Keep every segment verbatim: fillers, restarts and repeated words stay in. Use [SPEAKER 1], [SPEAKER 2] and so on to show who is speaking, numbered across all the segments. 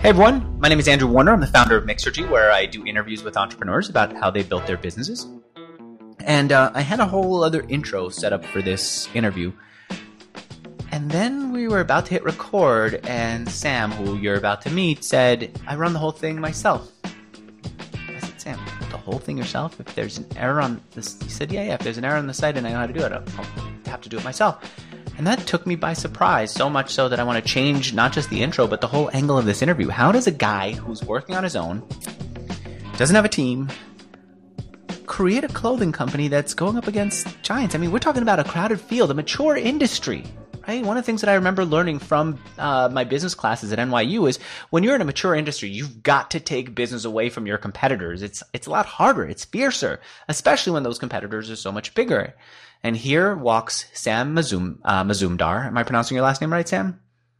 [SPEAKER 1] Hey everyone, my name is Andrew Warner. I'm the founder of Mixergy, where I do interviews with entrepreneurs about how they built their businesses. And uh, I had a whole other intro set up for this interview. And then we were about to hit record, and Sam, who you're about to meet, said, I run the whole thing myself. I said, Sam, the whole thing yourself? If there's an error on this, he said, yeah, yeah, if there's an error on the site and I know how to do it, I'll, I'll have to do it myself. And that took me by surprise, so much so that I want to change not just the intro, but the whole angle of this interview. How does a guy who's working on his own, doesn't have a team, create a clothing company that's going up against giants? I mean, we're talking about a crowded field, a mature industry, right? One of the things that I remember learning from uh, my business classes at N Y U is when you're in a mature industry, you've got to take business away from your competitors. It's it's a lot harder. It's fiercer, especially when those competitors are so much bigger. And here walks Sam Mazum, uh, Mazumdar. Am I pronouncing your last name right, Sam?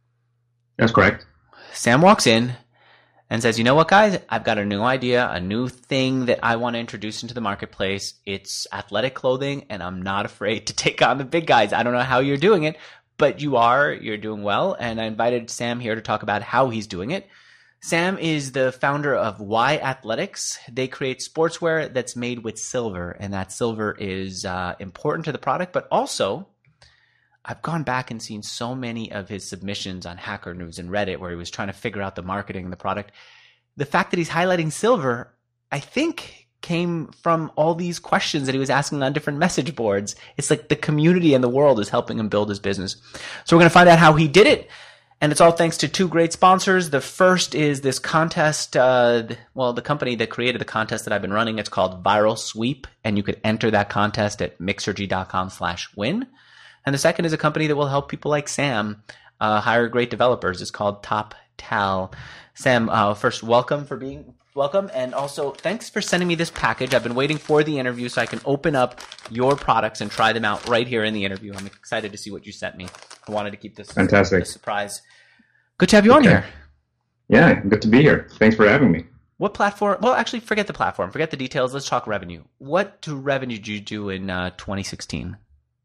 [SPEAKER 2] That's correct.
[SPEAKER 1] Sam walks in and says, you know what, guys? I've got a new idea, a new thing that I want to introduce into the marketplace. It's athletic clothing, and I'm not afraid to take on the big guys. I don't know how you're doing it, but you are. You're doing well. And I invited Sam here to talk about how he's doing it. Sam is the founder of Y Athletics. They create sportswear that's made with silver, and that silver is uh, important to the product. But also, I've gone back and seen so many of his submissions on Hacker News and Reddit where he was trying to figure out the marketing and the product. The fact that he's highlighting silver, I think, came from all these questions that he was asking on different message boards. It's like the community and the world is helping him build his business. So we're going to find out how he did it. And it's all thanks to two great sponsors. The first is this contest. Uh, well, the company that created the contest that I've been running, it's called Viral Sweep. And you could enter that contest at mixergy.com slash win. And the second is a company that will help people like Sam uh, hire great developers. It's called TopTal. Sam, uh, first, welcome for being welcome. And also, thanks for sending me this package. I've been waiting for the interview so I can open up your products and try them out right here in the interview. I'm excited to see what you sent me. I wanted to keep this
[SPEAKER 2] Fantastic.
[SPEAKER 1] a surprise. Good to have you on
[SPEAKER 2] okay.
[SPEAKER 1] here.
[SPEAKER 2] Yeah, good to be here. Thanks for having me.
[SPEAKER 1] What platform? Well, actually, forget the platform. Forget the details. Let's talk revenue. What revenue did you do in uh, twenty sixteen?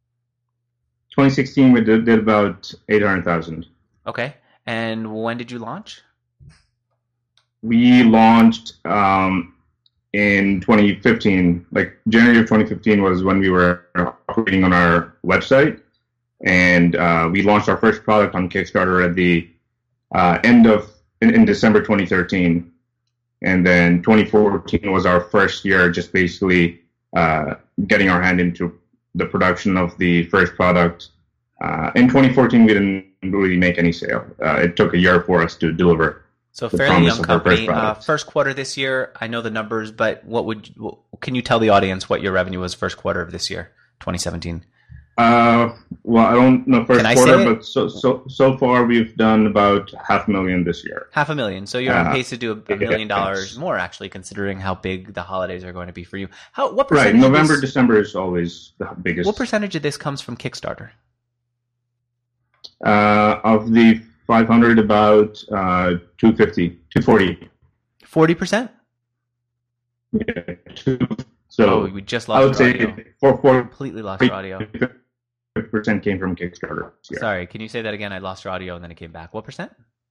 [SPEAKER 2] twenty sixteen, we did, did about eight hundred thousand.
[SPEAKER 1] Okay. And when did you launch?
[SPEAKER 2] We launched um, in twenty fifteen. Like January of twenty fifteen was when we were operating on our website. And uh, we launched our first product on Kickstarter at the uh, end of, in, in December twenty thirteen. And then twenty fourteen was our first year just basically uh, getting our hand into the production of the first product. Uh, in twenty fourteen, we didn't really make any sale. Uh, it took a year for us to deliver.
[SPEAKER 1] So fairly young company. First, uh, first quarter this year, I know the numbers, but what would what, can you tell the audience what your revenue was first quarter of this year, twenty seventeen?
[SPEAKER 2] Uh, well, I don't know first
[SPEAKER 1] Can I
[SPEAKER 2] quarter,
[SPEAKER 1] say it?
[SPEAKER 2] but so so so far we've done about half a million this year.
[SPEAKER 1] Half a million. So you're on
[SPEAKER 2] Uh,
[SPEAKER 1] pace to do a, a
[SPEAKER 2] yeah,
[SPEAKER 1] million dollars
[SPEAKER 2] thanks.
[SPEAKER 1] more, actually, considering how big the holidays are going to be for you. How what
[SPEAKER 2] Right,
[SPEAKER 1] percentage? of
[SPEAKER 2] November,
[SPEAKER 1] this,
[SPEAKER 2] December is always the biggest.
[SPEAKER 1] What percentage of this comes from Kickstarter?
[SPEAKER 2] Uh, of the five hundred, about uh, two fifty, two forty.
[SPEAKER 1] Forty percent.
[SPEAKER 2] Yeah, two, so
[SPEAKER 1] Oh, we just
[SPEAKER 2] I would
[SPEAKER 1] lost your
[SPEAKER 2] say
[SPEAKER 1] audio.
[SPEAKER 2] for for
[SPEAKER 1] Completely lost your audio.
[SPEAKER 2] fifty percent came from Kickstarter. Yeah.
[SPEAKER 1] Sorry, can you say that again? I lost your audio and then it came back. What percent?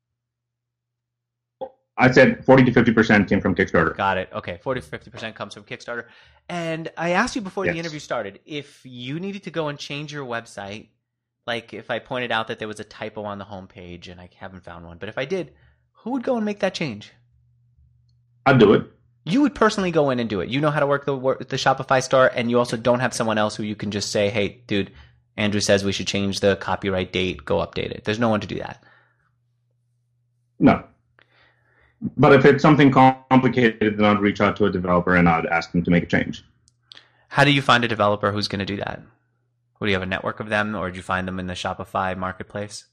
[SPEAKER 2] I said forty to fifty percent came from Kickstarter.
[SPEAKER 1] Got it. Okay, forty to fifty percent comes from Kickstarter. And I asked you before the
[SPEAKER 2] Yes.
[SPEAKER 1] interview started if you needed to go and change your website, like if I pointed out that there was a typo on the homepage and I haven't found one, but if I did, who would go and make that change?
[SPEAKER 2] I'd do it.
[SPEAKER 1] You would personally go in and do it. You know how to work the work, the Shopify store, and you also don't have someone else who you can just say, hey, dude, Andrew says we should change the copyright date, go update it. There's no one to do that.
[SPEAKER 2] No. But if it's something complicated, then I'd reach out to a developer and I'd ask them to make a change.
[SPEAKER 1] How do you find a developer who's going to do that? What, do you have a network of them, or did you find them in the Shopify marketplace?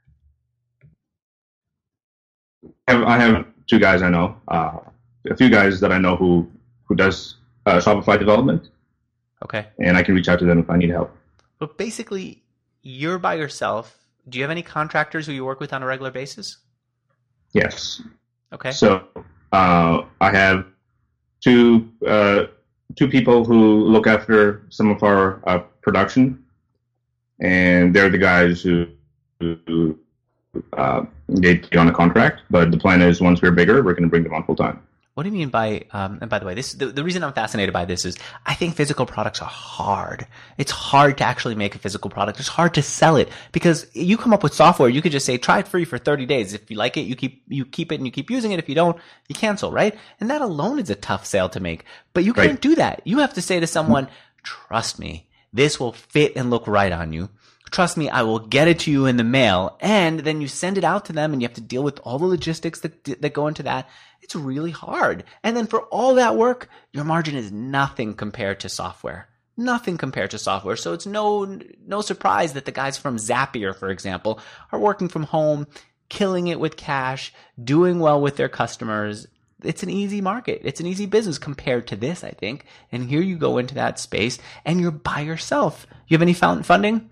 [SPEAKER 2] I have, I have two guys I know, uh, a few guys that I know who, who does uh, Shopify development,
[SPEAKER 1] Okay.
[SPEAKER 2] and I can reach out to them if I need help.
[SPEAKER 1] But basically, you're by yourself. Do you have any contractors who you work with on a regular basis?
[SPEAKER 2] Yes.
[SPEAKER 1] Okay.
[SPEAKER 2] So uh, I have two uh, two people who look after some of our uh, production, and they're the guys who, who uh, get on a contract. But the plan is once we're bigger, we're going to bring them on full time.
[SPEAKER 1] What do you mean by, um, and by the way, this, the, the reason I'm fascinated by this is I think physical products are hard. It's hard to actually make a physical product. It's hard to sell it because you come up with software. You could just say, try it free for thirty days. If you like it, you keep, you keep it and you keep using it. If you don't, you cancel, right? And that alone is a tough sale to make, but you can't
[SPEAKER 2] Right.
[SPEAKER 1] do that. You have to say to someone, trust me, this will fit and look right on you. Trust me, I will get it to you in the mail. And then you send it out to them and you have to deal with all the logistics that that go into that. It's really hard. And then for all that work, your margin is nothing compared to software. Nothing compared to software. So it's no no surprise that the guys from Zapier, for example, are working from home, killing it with cash, doing well with their customers. It's an easy market. It's an easy business compared to this, I think. And here you go into that space and you're by yourself. You have any fountain funding?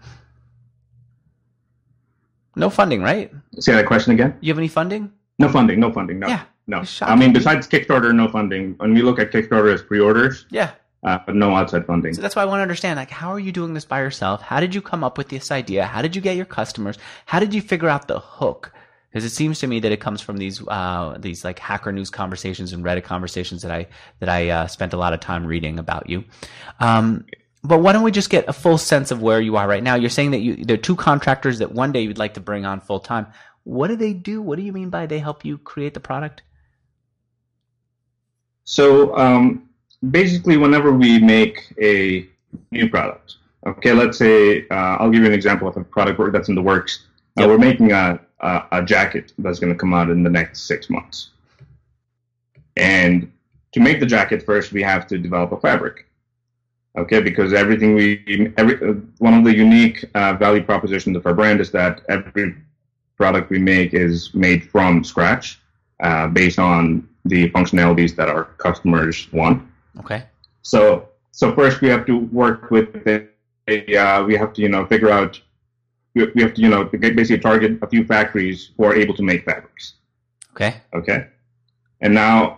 [SPEAKER 1] No funding, right?
[SPEAKER 2] Say that question again.
[SPEAKER 1] You have any funding?
[SPEAKER 2] No funding. No funding. No.
[SPEAKER 1] Yeah.
[SPEAKER 2] No.
[SPEAKER 1] It's
[SPEAKER 2] I
[SPEAKER 1] shocking.
[SPEAKER 2] mean, besides Kickstarter, no funding. When we look at Kickstarter as pre-orders,
[SPEAKER 1] Yeah.
[SPEAKER 2] uh, but no outside funding.
[SPEAKER 1] So that's why I want to understand, like, how are you doing this by yourself? How did you come up with this idea? How did you get your customers? How did you figure out the hook? Because it seems to me that it comes from these, uh, these like Hacker News conversations and Reddit conversations that I, that I, uh, spent a lot of time reading about you. Um, but why don't we just get a full sense of where you are right now? You're saying that you, there are two contractors that one day you'd like to bring on full time. What do they do? What do you mean by they help you create the product?
[SPEAKER 2] So um, basically, whenever we make a new product, okay, let's say uh, I'll give you an example of a product work that's in the works. Uh,
[SPEAKER 1] Yep.
[SPEAKER 2] We're making a, a a jacket that's going to come out in the next six months, and to make the jacket first, we have to develop a fabric. Okay, because everything we every uh, one of the unique uh, value propositions of our brand is that every product we make is made from scratch, uh, based on the functionalities that our customers want.
[SPEAKER 1] Okay.
[SPEAKER 2] So, so first we have to work with a, a uh, we have to you know figure out we, we have to you know basically target a few factories who are able to make fabrics.
[SPEAKER 1] Okay.
[SPEAKER 2] Okay, and now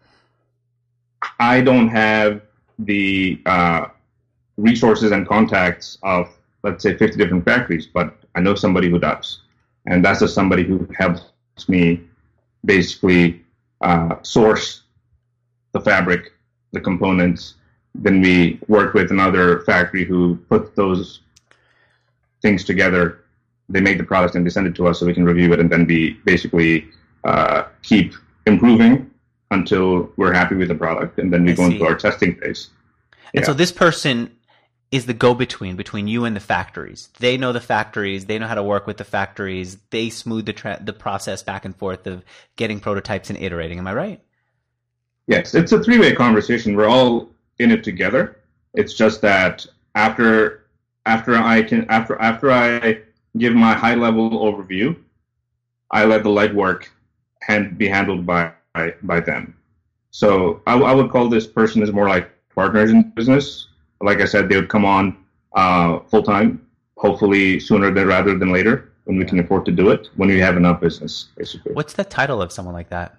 [SPEAKER 2] I don't have the uh, resources and contacts of, let's say, fifty different factories, but I know somebody who does. And that's just somebody who helps me basically uh, source the fabric, the components. Then we work with another factory who puts those things together. They make the product and they send it to us so we can review it, and then we basically uh, keep improving until we're happy with the product, and then we
[SPEAKER 1] I
[SPEAKER 2] go
[SPEAKER 1] see.
[SPEAKER 2] into our testing phase.
[SPEAKER 1] And
[SPEAKER 2] Yeah.
[SPEAKER 1] so this person is the go-between between you and the factories. They know the factories. They know how to work with the factories. They smooth the tra- the process back and forth of getting prototypes and iterating. Am I right?
[SPEAKER 2] Yes, it's a three-way conversation. We're all in it together. It's just that after after I can after after I give my high-level overview, I let the legwork hand, be handled by by, by them. So I, I would call this person as more like partners in business. Like I said, they would come on uh, full time, hopefully sooner than rather than later, when we can afford to do it, when we have enough business, basically.
[SPEAKER 1] What's the title of someone like that?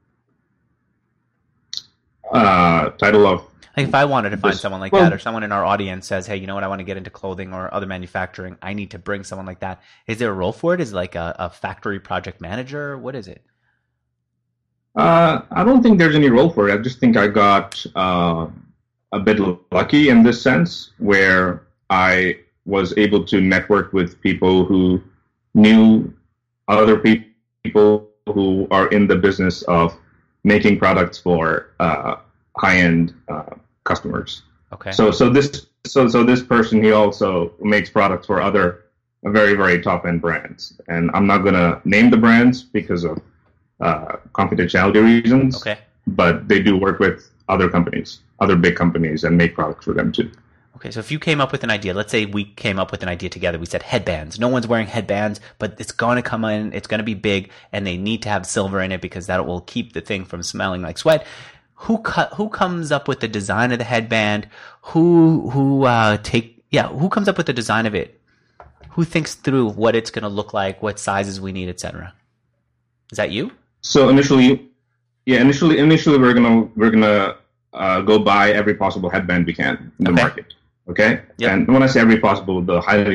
[SPEAKER 2] Uh, title of
[SPEAKER 1] Like if I wanted to find
[SPEAKER 2] This-
[SPEAKER 1] someone like
[SPEAKER 2] well-
[SPEAKER 1] that, or someone in our audience says, hey, you know what, I want to get into clothing or other manufacturing, I need to bring someone like that. Is there a role for it? Is it like a, a factory project manager? What is it?
[SPEAKER 2] Uh, I don't think there's any role for it. I just think I got uh, a bit lucky in this sense, where I was able to network with people who knew other pe- people who are in the business of making products for uh, high-end uh, customers.
[SPEAKER 1] Okay.
[SPEAKER 2] So, so this, so, so this person, he also makes products for other very, very top-end brands, and I'm not gonna name the brands because of uh, confidentiality reasons.
[SPEAKER 1] Okay.
[SPEAKER 2] But they do work with other companies, other big companies, and make products for them too.
[SPEAKER 1] Okay, so if you came up with an idea, let's say we came up with an idea together. We said headbands. No one's wearing headbands, but it's going to come in, it's going to be big, and they need to have silver in it because that will keep the thing from smelling like sweat. Who cut, who comes up with the design of the headband? Who who uh, take yeah, who comes up with the design of it? Who thinks through what it's going to look like, what sizes we need, et cetera? Is that you?
[SPEAKER 2] So initially, yeah, initially, initially we're gonna we're gonna uh, go buy every possible headband we can in the
[SPEAKER 1] Okay.
[SPEAKER 2] market. Okay,
[SPEAKER 1] Yep.
[SPEAKER 2] and when I say every possible, the highly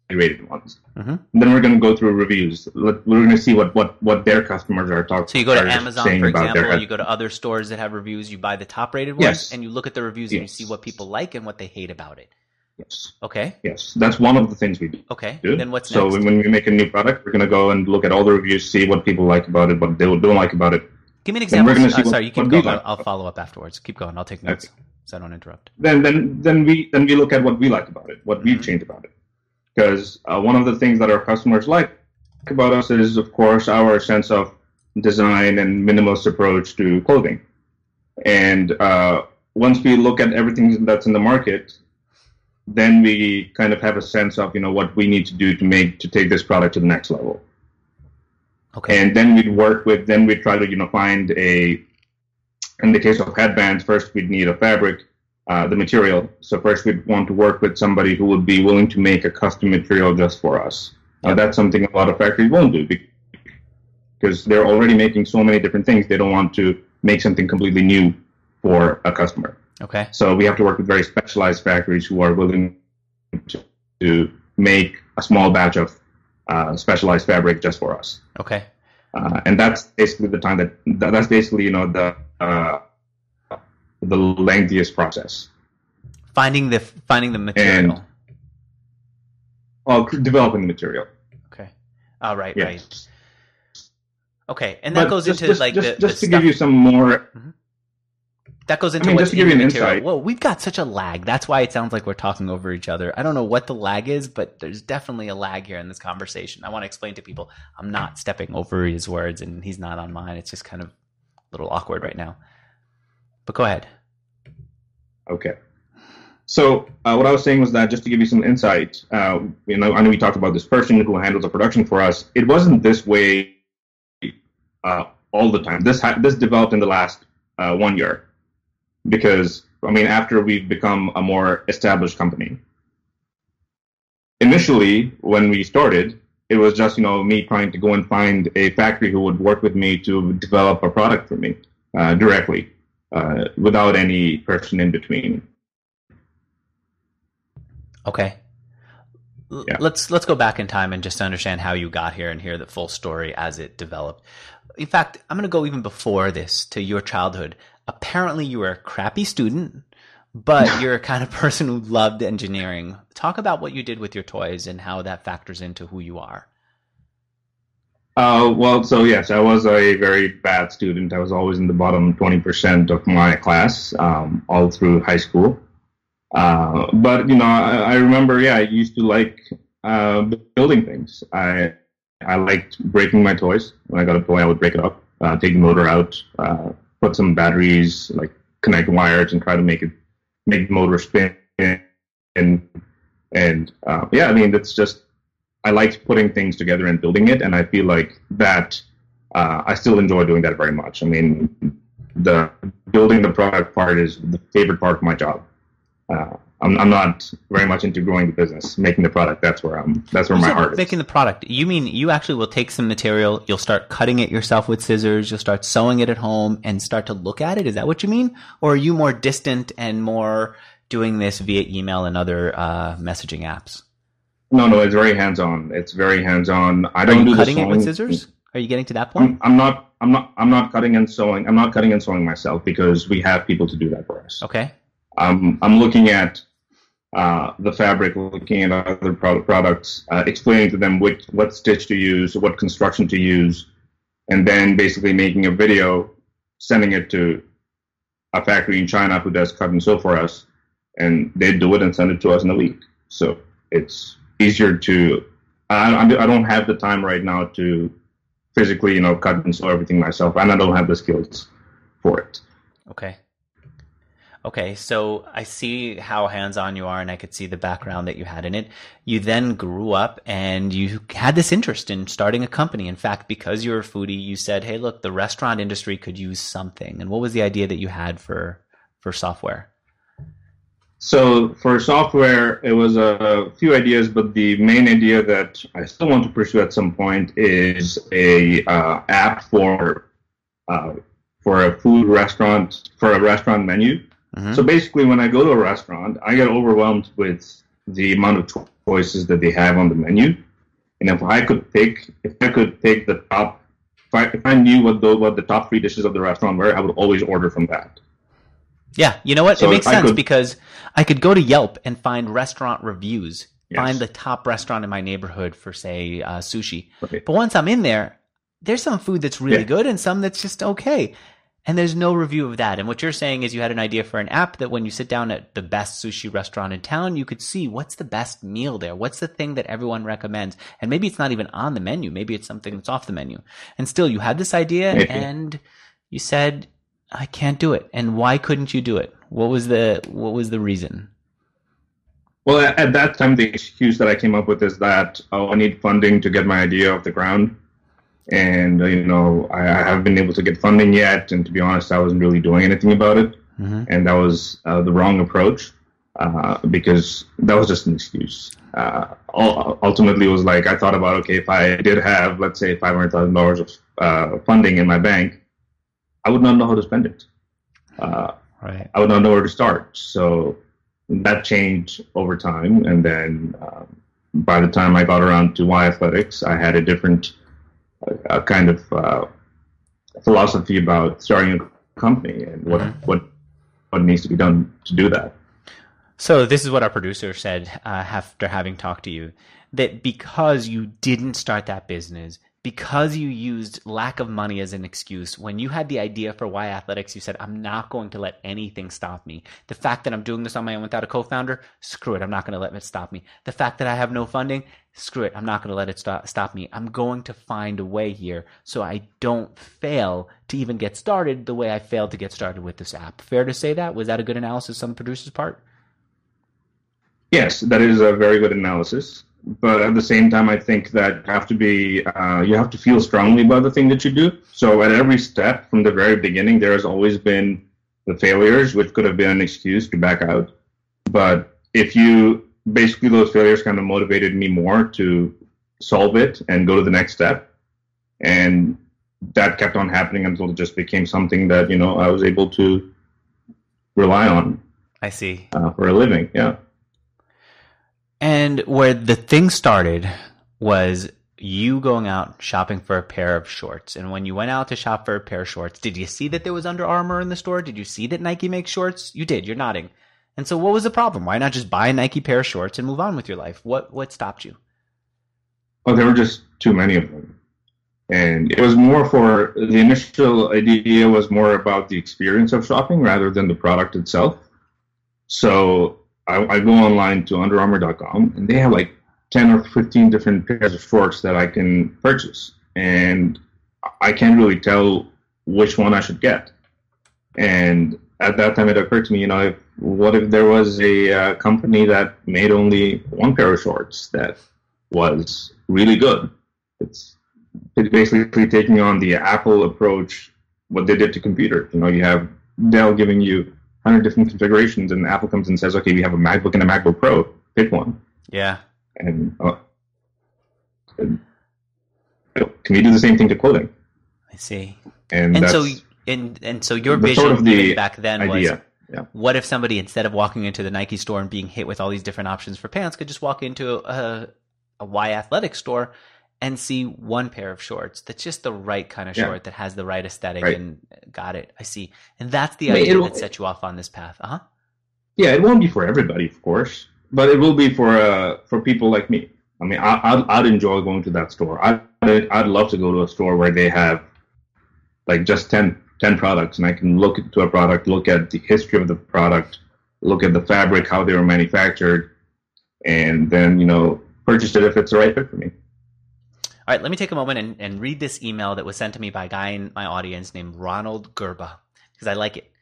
[SPEAKER 2] rated ones.
[SPEAKER 1] Mm-hmm.
[SPEAKER 2] Then we're going to go through reviews. We're going to see what, what, what their customers are talking.
[SPEAKER 1] So you go to Amazon, for example,
[SPEAKER 2] their...
[SPEAKER 1] you go to other stores that have reviews, you buy the top rated ones,
[SPEAKER 2] yes.
[SPEAKER 1] and you look at the reviews
[SPEAKER 2] yes.
[SPEAKER 1] and you see what people like and what they hate about it.
[SPEAKER 2] Yes.
[SPEAKER 1] Okay.
[SPEAKER 2] Yes, that's one of the things we do.
[SPEAKER 1] Okay.
[SPEAKER 2] do.
[SPEAKER 1] Then what's
[SPEAKER 2] so
[SPEAKER 1] next?
[SPEAKER 2] So when we make a new product, we're going to go and look at all the reviews, see what people like about it, what they don't like about it.
[SPEAKER 1] Give me an example. Uh,
[SPEAKER 2] what,
[SPEAKER 1] sorry, you keep going. Like I'll, I'll follow up afterwards. Keep going. I'll take notes okay. so I don't interrupt.
[SPEAKER 2] Then, then, then we then we look at what we like about it, what mm-hmm. we've changed about it. Because uh, one of the things that our customers like about us is, of course, our sense of design and minimalist approach to clothing. And uh, once we look at everything that's in the market, then we kind of have a sense of, you know, what we need to do to make to take this product to the next level.
[SPEAKER 1] Okay.
[SPEAKER 2] And then we'd work with, then we'd try to, you know, find a, in the case of headbands, first we'd need a fabric, uh, the material. So first we'd want to work with somebody who would be willing to make a custom material just for us. Uh, that's something a lot of factories won't do because they're already making so many different things. They don't want to make something completely new for a customer.
[SPEAKER 1] Okay.
[SPEAKER 2] So we have to work with very specialized factories who are willing to, to make a small batch of uh, specialized fabric just for us.
[SPEAKER 1] Okay.
[SPEAKER 2] Uh, and that's basically the time that, that's basically, you know, the, uh, the lengthiest process.
[SPEAKER 1] Finding the, finding the material.
[SPEAKER 2] And, well, developing the material.
[SPEAKER 1] Okay. All oh, right.
[SPEAKER 2] Yes.
[SPEAKER 1] Right. Okay. And that
[SPEAKER 2] but
[SPEAKER 1] goes
[SPEAKER 2] just,
[SPEAKER 1] into
[SPEAKER 2] just,
[SPEAKER 1] like
[SPEAKER 2] just,
[SPEAKER 1] the,
[SPEAKER 2] just
[SPEAKER 1] the
[SPEAKER 2] to
[SPEAKER 1] stuff.
[SPEAKER 2] give you some more,
[SPEAKER 1] mm-hmm. That goes into
[SPEAKER 2] I mean,
[SPEAKER 1] what's
[SPEAKER 2] just to give
[SPEAKER 1] in
[SPEAKER 2] you
[SPEAKER 1] the
[SPEAKER 2] an
[SPEAKER 1] material.
[SPEAKER 2] insight.
[SPEAKER 1] Whoa, we've got such a lag. That's why it sounds like we're talking over each other. I don't know what the lag is, but there's definitely a lag here in this conversation. I want to explain to people I'm not stepping over his words and he's not on mine. It's just kind of a little awkward right now. But go ahead.
[SPEAKER 2] Okay. So uh, what I was saying was that just to give you some insight, uh, you know, I know we talked about this person who handles the production for us. It wasn't this way uh, all the time. This ha- this developed in the last uh, one year. Because, I mean, after we've become a more established company. Initially, when we started, it was just, you know, me trying to go and find a factory who would work with me to develop a product for me uh, directly, uh, without any person in between.
[SPEAKER 1] Okay. Yeah. Let's let's go back in time and just understand how you got here and hear the full story as it developed. In fact, I'm going to go even before this to your childhood. Apparently you were a crappy student, but you're a kind of person who loved engineering. Talk about what you did with your toys and how that factors into who you are.
[SPEAKER 2] Uh, well, so yes, I was a very bad student. I was always in the bottom twenty percent of my class, um, all through high school. Uh, but, you know, I, I remember, yeah, I used to like uh, building things. I I liked breaking my toys. When I got a toy, I would break it up, uh, take the motor out, uh, put some batteries, like connect wires, and try to make it make the motor spin. And and uh, yeah, I mean, it's just I liked putting things together and building it, and I feel like that uh, I still enjoy doing that very much. I mean, the building the product part is the favorite part of my job. Uh, I'm, I'm not very much into growing the business. Making the product, that's where I'm. That's where my heart is.
[SPEAKER 1] Making the product. You mean you actually will take some material, you'll start cutting it yourself with scissors, you'll start sewing it at home, and start to look at it? Is that what you mean, or are you more distant and more doing this via email and other uh, messaging apps?
[SPEAKER 2] No, no, it's very hands-on. It's very hands-on. I
[SPEAKER 1] are
[SPEAKER 2] don't
[SPEAKER 1] you
[SPEAKER 2] do
[SPEAKER 1] cutting
[SPEAKER 2] the
[SPEAKER 1] it with scissors? Are you getting to that point?
[SPEAKER 2] I'm, I'm not. I'm not. I'm not cutting and sewing. I'm not cutting and sewing myself because we have people to do that for us.
[SPEAKER 1] Okay.
[SPEAKER 2] Um, I'm looking at uh, the fabric, looking at other pro- products, uh, explaining to them which, what stitch to use, what construction to use, and then basically making a video, sending it to a factory in China who does cut and sew for us, and they do it and send it to us in a week. So it's easier to. I, I don't have the time right now to physically, you know, cut and sew everything myself, and I don't have the skills for it.
[SPEAKER 1] Okay. Okay, so I see how hands-on you are, and I could see the background that you had in it. You then grew up, and you had this interest in starting a company. In fact, because you were a foodie, you said, hey, look, the restaurant industry could use something. And what was the idea that you had for, for software?
[SPEAKER 2] So for software, it was a few ideas, but the main idea that I still want to pursue at some point is a uh, app for uh, for a food restaurant, for a restaurant menu. Mm-hmm. So basically, when I go to a restaurant, I get overwhelmed with the amount of choices that they have on the menu. And if I could pick, if I could pick the top, if I, if I knew what the what the top three dishes of the restaurant were, I would always order from that.
[SPEAKER 1] Yeah, you know what?
[SPEAKER 2] So
[SPEAKER 1] it makes
[SPEAKER 2] I
[SPEAKER 1] sense
[SPEAKER 2] could-
[SPEAKER 1] because I could go to Yelp and find restaurant reviews,
[SPEAKER 2] Yes.
[SPEAKER 1] find the top restaurant in my neighborhood for, say, uh, sushi.
[SPEAKER 2] Okay.
[SPEAKER 1] But once I'm in there, there's some food that's really
[SPEAKER 2] Yeah.
[SPEAKER 1] good and some that's just okay. And there's no review of that. And what you're saying is you had an idea for an app that when you sit down at the best sushi restaurant in town, you could see what's the best meal there. What's the thing that everyone recommends? And maybe it's not even on the menu. Maybe it's something that's off the menu. And still, you had this idea
[SPEAKER 2] Maybe.
[SPEAKER 1] and you said, I can't do it. And why couldn't you do it? What was the what was the reason?
[SPEAKER 2] Well, at, at that time, the excuse that I came up with is that, oh, I need funding to get my idea off the ground. And, uh, you know, I, I haven't been able to get funding yet. And to be honest, I wasn't really doing anything about it.
[SPEAKER 1] Mm-hmm.
[SPEAKER 2] And that was uh, the wrong approach uh, because that was just an excuse. Uh, ul- ultimately, it was like I thought about, okay, if I did have, let's say, five hundred thousand dollars of uh, funding in my bank, I would not know how to spend it. Uh,
[SPEAKER 1] Right.
[SPEAKER 2] I would not know where to start. So that changed over time. And then um, by the time I got around to Y Athletics, I had a different uh, kind of uh, philosophy about starting a company and what,
[SPEAKER 1] Mm-hmm.
[SPEAKER 2] what, what needs to be done to do that.
[SPEAKER 1] So this is what our producer said uh, after having talked to you, that because you didn't start that business, because you used lack of money as an excuse, when you had the idea for Y Athletics, you said, I'm not going to let anything stop me. The fact that I'm doing this on my own without a co-founder, screw it. I'm not going to let it stop me. The fact that I have no funding, screw it. I'm not going to let it stop, stop me. I'm going to find a way here so I don't fail to even get started the way I failed to get started with this app. Fair to say that? Was that a good analysis on the producer's part?
[SPEAKER 2] Yes, that is a very good analysis. But at the same time, I think that you have to be, uh, you have to feel strongly about the thing that you do. So at every step from the very beginning, there has always been the failures, which could have been an excuse to back out. But if you, basically those failures kind of motivated me more to solve it and go to the next step. And that kept on happening until it just became something that, you know, I was able to rely on.
[SPEAKER 1] I see.
[SPEAKER 2] Uh, for a living, yeah.
[SPEAKER 1] And where the thing started was you going out shopping for a pair of shorts. And when you went out to shop for a pair of shorts, did you see that there was Under Armour in the store? Did you see that Nike makes shorts? You did. You're nodding. And so what was the problem? Why not just buy a Nike pair of shorts and move on with your life? What what stopped you?
[SPEAKER 2] Oh, there were just too many of them. And it was more for, the initial idea was more about the experience of shopping rather than the product itself. So I, I go online to under armour dot com and they have like ten or fifteen different pairs of shorts that I can purchase. And I can't really tell which one I should get. And at that time it occurred to me, you know, if, what if there was a uh, company that made only one pair of shorts that was really good? It's, it's basically taking on the Apple approach, what they did to computers. You know, you have Dell giving you one hundred different configurations, and Apple comes and says, okay, we have a MacBook and a MacBook Pro. Pick one.
[SPEAKER 1] Yeah.
[SPEAKER 2] And uh, can we do the same thing to clothing?
[SPEAKER 1] I see.
[SPEAKER 2] And,
[SPEAKER 1] And
[SPEAKER 2] that's
[SPEAKER 1] so and and so your
[SPEAKER 2] the
[SPEAKER 1] vision
[SPEAKER 2] sort of the
[SPEAKER 1] even back then
[SPEAKER 2] idea.
[SPEAKER 1] was,
[SPEAKER 2] Yeah.
[SPEAKER 1] what if somebody, instead of walking into the Nike store and being hit with all these different options for pants, could just walk into a, a Y Athletic store and see one pair of shorts that's just the right kind of
[SPEAKER 2] Yeah.
[SPEAKER 1] short that has the right aesthetic
[SPEAKER 2] Right.
[SPEAKER 1] and got it. I see. And that's the
[SPEAKER 2] I mean,
[SPEAKER 1] idea
[SPEAKER 2] it'll-
[SPEAKER 1] that set you off on this path. Uh-huh.
[SPEAKER 2] Yeah, it won't be for everybody, of course, but it will be for uh, for people like me. I mean, I, I'd, I'd enjoy going to that store. I, I'd, I'd love to go to a store where they have like just ten, ten products, and I can look into a product, look at the history of the product, look at the fabric, how they were manufactured, and then, you know, purchase it if it's the right fit for me.
[SPEAKER 1] All right, let me take a moment and, and read this email that was sent to me by a guy in my audience named Ronald Gerba, because I like it.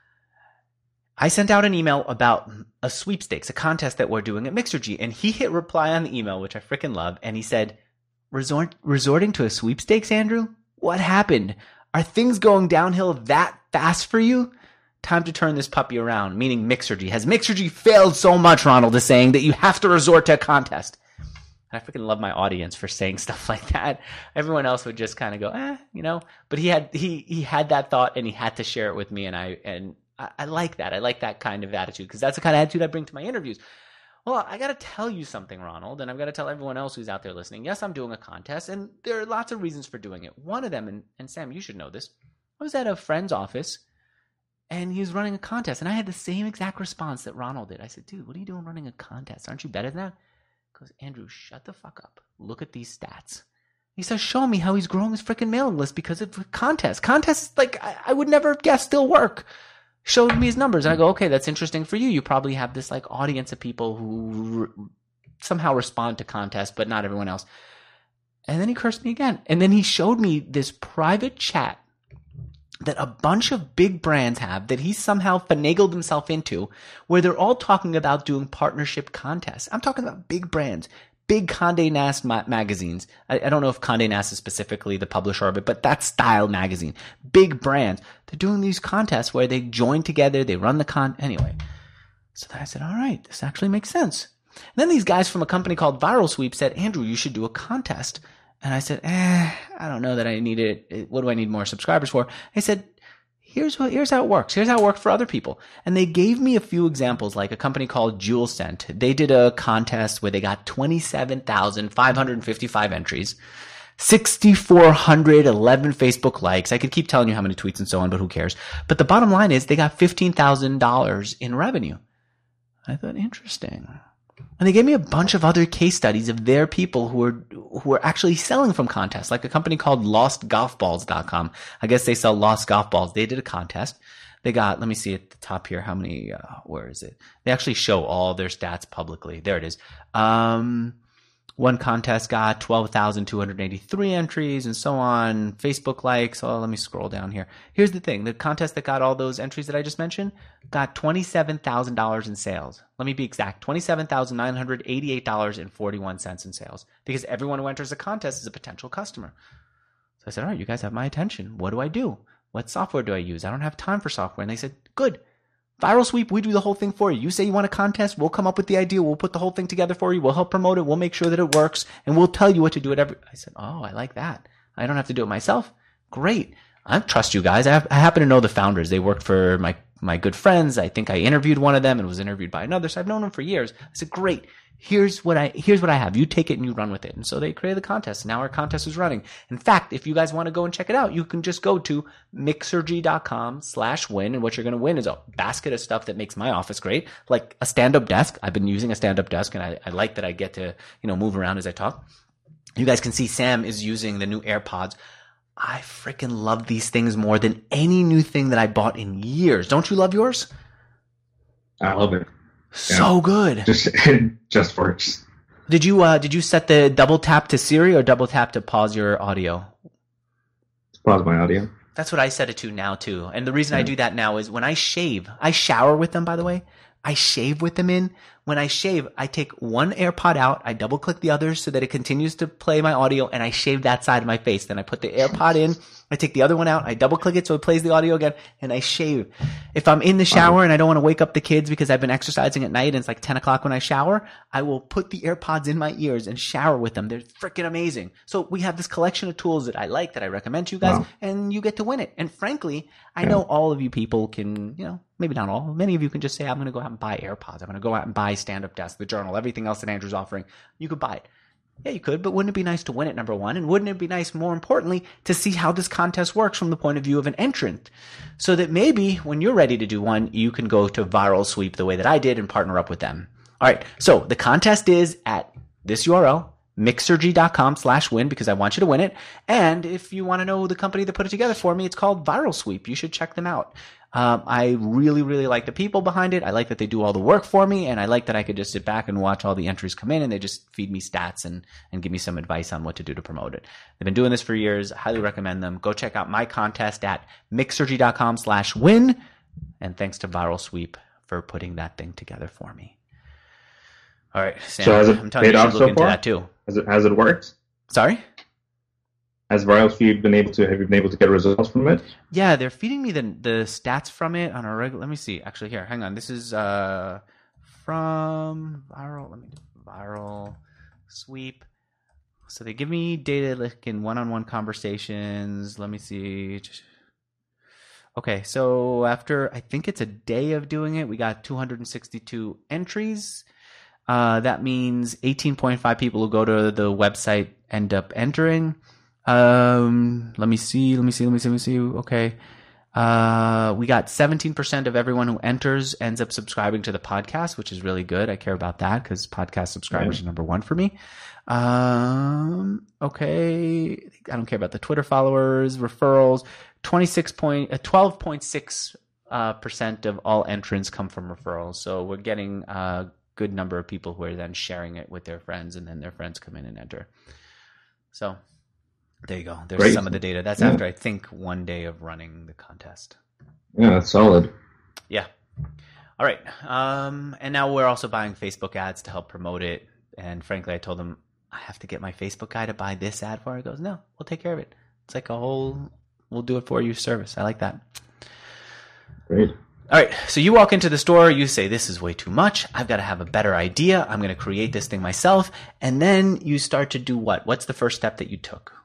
[SPEAKER 1] I sent out an email about a sweepstakes, a contest that we're doing at Mixergy, and he hit reply on the email, which I freaking love, and he said, Resort, resorting to a sweepstakes, Andrew? What happened? Are things going downhill that fast for you? Time to turn this puppy around, meaning Mixergy. Has Mixergy failed so much, Ronald is saying, that you have to resort to a contest? And I freaking love my audience for saying stuff like that. Everyone else would just kind of go, eh, you know. But he had he he had that thought, and he had to share it with me, and I and I, I like that. I like that kind of attitude, because that's the kind of attitude I bring to my interviews. Well, I got to tell you something, Ronald, and I've got to tell everyone else who's out there listening. Yes, I'm doing a contest, and there are lots of reasons for doing it. One of them, and, and Sam, you should know this, I was at a friend's office, and he was running a contest, and I had the same exact response that Ronald did. I said, dude, what are you doing running a contest? Aren't you better than that? He goes, Andrew, shut the fuck up. Look at these stats. He starts showing me how he's growing his freaking mailing list because of contests. Contests, like, I, I would never guess still work. Showed me his numbers. And I go, okay, that's interesting for you. You probably have this like audience of people who re- somehow respond to contests, but not everyone else. And then he cursed me again. And then he showed me this private chat that a bunch of big brands have that he somehow finagled himself into, where they're all talking about doing partnership contests. I'm talking about big brands. Big Condé Nast ma- magazines. I, I don't know if Condé Nast is specifically the publisher of it, but that style magazine. Big brands. They're doing these contests where they join together, they run the con. Anyway, so then I said, all right, this actually makes sense. And then these guys from a company called Viral Sweep said, Andrew, you should do a contest. And I said, eh, I don't know that I need it. What do I need more subscribers for? They said, Here's what, here's how it works. Here's how it worked for other people. And they gave me a few examples, like a company called JewelScent. They did a contest where they got twenty-seven thousand five hundred fifty-five entries, six thousand four hundred eleven Facebook likes. I could keep telling you how many tweets and so on, but who cares? But the bottom line is they got fifteen thousand dollars in revenue. I thought, interesting. And they gave me a bunch of other case studies of their people who were who were actually selling from contests, like a company called lost golf balls dot com. I guess they sell lost golf balls. They did a contest. They got, let me see at the top here, how many, uh, where is it? They actually show all their stats publicly. There it is. Um, one contest got twelve thousand two hundred eighty-three entries and so on. Facebook likes. Oh, let me scroll down here. Here's the thing. The contest that got all those entries that I just mentioned got twenty-seven thousand dollars in sales. Let me be exact. twenty-seven thousand nine hundred eighty-eight dollars and forty-one cents in sales, because everyone who enters a contest is a potential customer. So I said, all right, you guys have my attention. What do I do? What software do I use? I don't have time for software. And they said, good. Viral Sweep, we do the whole thing for you. You say you want a contest, we'll come up with the idea, we'll put the whole thing together for you, we'll help promote it, we'll make sure that it works, and we'll tell you what to do at every... I said, oh, I like that. I don't have to do it myself. Great. I trust you guys. I, have, I happen to know the founders. They worked for my, my good friends. I think I interviewed one of them and was interviewed by another, so I've known them for years. I said, great. Here's what I here's what I have. You take it and you run with it. And so they created the contest. Now our contest is running. In fact, if you guys want to go and check it out, you can just go to mixergy.com slash win. And what you're going to win is a basket of stuff that makes my office great, like a stand-up desk. I've been using a stand-up desk, and I, I like that I get to, you know, move around as I talk. You guys can see Sam is using the new AirPods. I freaking love these things more than any new thing that I bought in years. Don't you love yours?
[SPEAKER 2] I love it.
[SPEAKER 1] So yeah. Good.
[SPEAKER 2] Just it just works.
[SPEAKER 1] Did you uh did you set the double tap to Siri or double tap to pause your audio?
[SPEAKER 2] Pause my audio.
[SPEAKER 1] That's what I set it to now too. And the reason yeah. I do that now is when I shave, I shower with them, by the way. I shave with them in. When I shave, I take one AirPod out, I double click the others so that it continues to play my audio, and I shave that side of my face. Then I put the AirPod in, I take the other one out, I double click it so it plays the audio again, and I shave. If I'm in the shower and I don't want to wake up the kids because I've been exercising at night and it's like ten o'clock when I shower, I will put the AirPods in my ears and shower with them. They're freaking amazing. So we have this collection of tools that I like, that I recommend to you guys, wow. and you get to win it. And frankly, I yeah. know all of you people can, you know, maybe not all, many of you can just say, I'm going to go out and buy AirPods. I'm going to go out and buy Stand-Up Desk, the journal, everything else that Andrew's offering. You could buy it. Yeah, you could, but wouldn't it be nice to win it, number one? And wouldn't it be nice, more importantly, to see how this contest works from the point of view of an entrant? So that maybe when you're ready to do one, you can go to Viral Sweep the way that I did and partner up with them. All right, so the contest is at this U R L, mixergy.com slash win, because I want you to win it. And if you want to know the company that put it together for me, it's called Viral Sweep. You should check them out. Um, I really, really like the people behind it. I like that they do all the work for me, and I like that I could just sit back and watch all the entries come in, and they just feed me stats and, and give me some advice on what to do to promote it. They've been doing this for years. I highly recommend them. Go check out my contest at mixergy.com slash win. And thanks to Viral Sweep for putting that thing together for me. All right, Sam,
[SPEAKER 2] so has it
[SPEAKER 1] I'm telling you, you should look
[SPEAKER 2] so
[SPEAKER 1] into
[SPEAKER 2] far?
[SPEAKER 1] that too.
[SPEAKER 2] Has it, has it worked?
[SPEAKER 1] Sorry?
[SPEAKER 2] Has Viral Sweep been able to, have you been able to get results from it?
[SPEAKER 1] Yeah, they're feeding me the the stats from it on a regular. Let me see. Actually, here, hang on. This is uh from Viral. Let me do Viral Sweep. So they give me data like in one-on-one conversations. Let me see. Okay, so after I think it's a day of doing it, we got two hundred sixty-two entries. Uh, that means eighteen point five people who go to the website end up entering. Um, let me see. Let me see. Let me see. Let me see. Okay. Uh, we got seventeen percent of everyone who enters ends up subscribing to the podcast, which is really good. I care about that because podcast subscribers yeah. are number one for me. Um, okay. I don't care about the Twitter followers, referrals. twenty-six point, uh, twelve point six uh, percent of all entrants come from referrals. So we're getting a good number of people who are then sharing it with their friends, and then their friends come in and enter. So there you go. There's Great. Some of the data. That's yeah. after, I think, one day of running the contest.
[SPEAKER 2] Yeah, that's solid.
[SPEAKER 1] Yeah. All right. Um, and now we're also buying Facebook ads to help promote it. And frankly, I told them, I have to get my Facebook guy to buy this ad for it. He goes, no, we'll take care of it. It's like a whole, we'll do it for you service. I like that.
[SPEAKER 2] Great.
[SPEAKER 1] All right. So you walk into the store, you say, this is way too much. I've got to have a better idea. I'm going to create this thing myself. And then you start to do what? What's the first step that you took?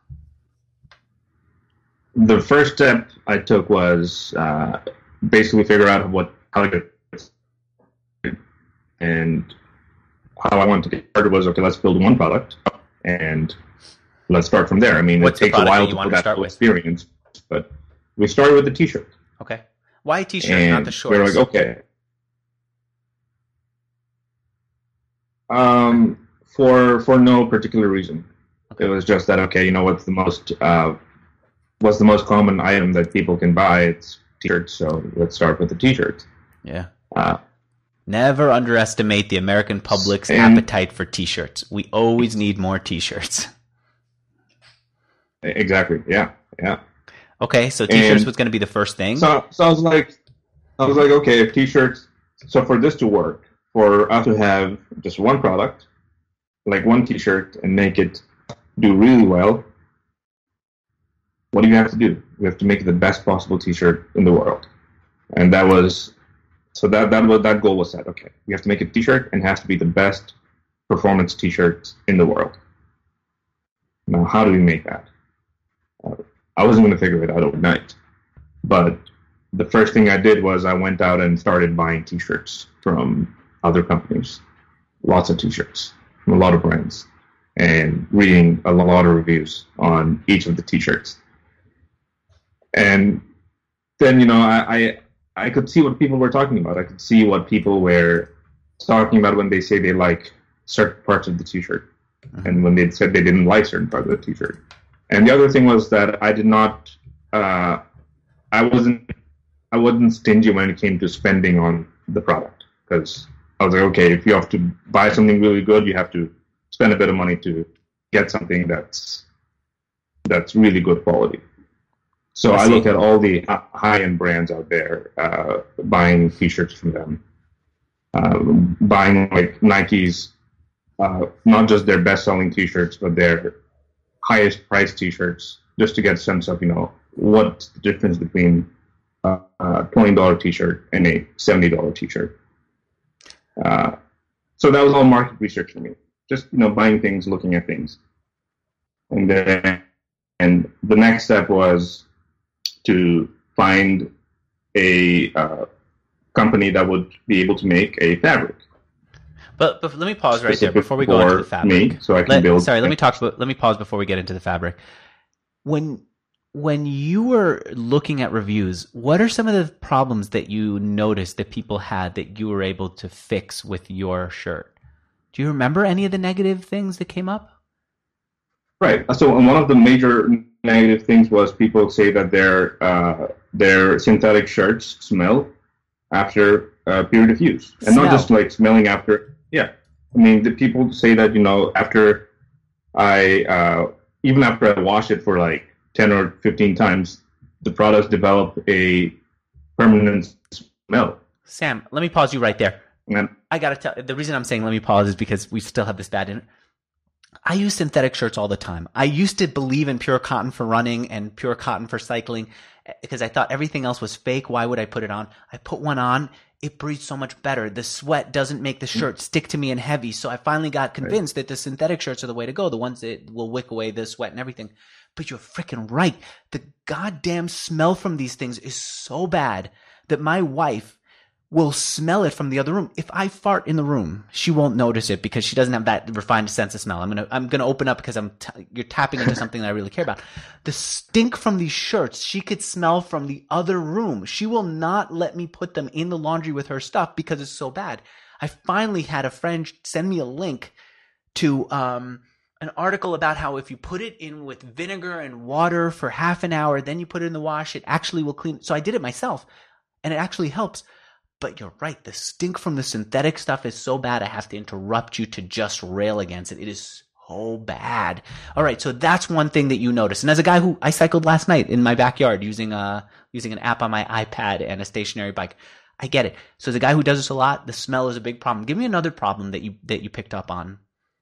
[SPEAKER 2] The first step I took was uh, basically figure out what how to get it. And how I wanted to get started was, okay, let's build one product and let's start from there. I mean,
[SPEAKER 1] What's
[SPEAKER 2] it takes a while to put that whole experience, but we started with the t-shirt.
[SPEAKER 1] Okay. Why t-shirt, not the shorts?
[SPEAKER 2] We were like, okay. Um, for for no particular reason. Okay. It was just that, okay, you know, what's the most uh, what's the most common item that people can buy? It's t-shirts, so let's start with the t-shirts.
[SPEAKER 1] Yeah.
[SPEAKER 2] Uh,
[SPEAKER 1] Never underestimate the American public's and, appetite for t-shirts. We always need more t-shirts.
[SPEAKER 2] Exactly. Yeah. Yeah.
[SPEAKER 1] Okay, so t-shirts and was going to be the first thing.
[SPEAKER 2] So, so I was like, I was like, okay, if t-shirts. So for this to work, for us to have just one product, like one t-shirt, and make it do really well, what do you have to do? We have to make it the best possible t-shirt in the world, and that was. So that that was that goal was set. Okay, we have to make a t-shirt and it has to be the best performance t-shirt in the world. Now, how do we make that? Uh, I wasn't going to figure it out overnight, but the first thing I did was I went out and started buying t-shirts from other companies, lots of t-shirts from a lot of brands, and reading a lot of reviews on each of the t-shirts. And then, you know, I. I I could see what people were talking about. I could see what people were talking about when they say they like certain parts of the t-shirt, mm-hmm. and when they said they didn't like certain parts of the t-shirt. And the other thing was that I did not, uh, I wasn't, I wasn't stingy when it came to spending on the product, because I was like, okay, if you have to buy something really good, you have to spend a bit of money to get something that's that's really good quality. So I, I look at all the high-end brands out there, uh, buying t-shirts from them, uh, buying like Nike's, uh, not just their best-selling t-shirts, but their highest-priced t-shirts, just to get a sense of, you know, what's the difference between uh, a twenty dollars t-shirt and a seventy dollars t-shirt. Uh, so that was all market research for me, just, you know, buying things, looking at things. And then and the next step was to find a uh, company that would be able to make a fabric.
[SPEAKER 1] But, but let me pause right there before we go into the fabric.
[SPEAKER 2] Me, so I can
[SPEAKER 1] let,
[SPEAKER 2] build.
[SPEAKER 1] Sorry, let me talk. Let me pause before we get into the fabric. When when you were looking at reviews, what are some of the problems that you noticed that people had that you were able to fix with your shirt? Do you remember any of the negative things that came up?
[SPEAKER 2] Right. So one of the major negative things was people say that their uh, their synthetic shirts smell after a period of use, and
[SPEAKER 1] smell.
[SPEAKER 2] Not just like smelling after. Yeah, I mean, the people say that, you know, after I uh, even after I wash it for like ten or fifteen times, the products develop a permanent smell.
[SPEAKER 1] Sam, let me pause you right there.
[SPEAKER 2] And
[SPEAKER 1] I gotta tell. The reason I'm saying let me pause is because we still have this bad in. I use synthetic shirts all the time. I used to believe in pure cotton for running and pure cotton for cycling because I thought everything else was fake. Why would I put it on? I put one on. It breathes so much better. The sweat doesn't make the shirt stick to me and heavy. So I finally got convinced right. that the synthetic shirts are the way to go, the ones that will wick away the sweat and everything. But you're freaking right. The goddamn smell from these things is so bad that my wife will smell it from the other room. If I fart in the room, she won't notice it because she doesn't have that refined sense of smell. I'm gonna I'm gonna open up because I'm t- you're tapping into something that I really care about. The stink from these shirts, she could smell from the other room. She will not let me put them in the laundry with her stuff because it's so bad. I finally had a friend send me a link to um, an article about how if you put it in with vinegar and water for half an hour, then you put it in the wash, it actually will clean. So I did it myself, and it actually helps. But you're right. The stink from the synthetic stuff is so bad. I have to interrupt you to just rail against it. It is so bad. All right. So that's one thing that you notice. And as a guy who I cycled last night in my backyard using a, using an app on my iPad and a stationary bike, I get it. So as a guy who does this a lot, the smell is a big problem. Give me another problem that you, that you picked up on.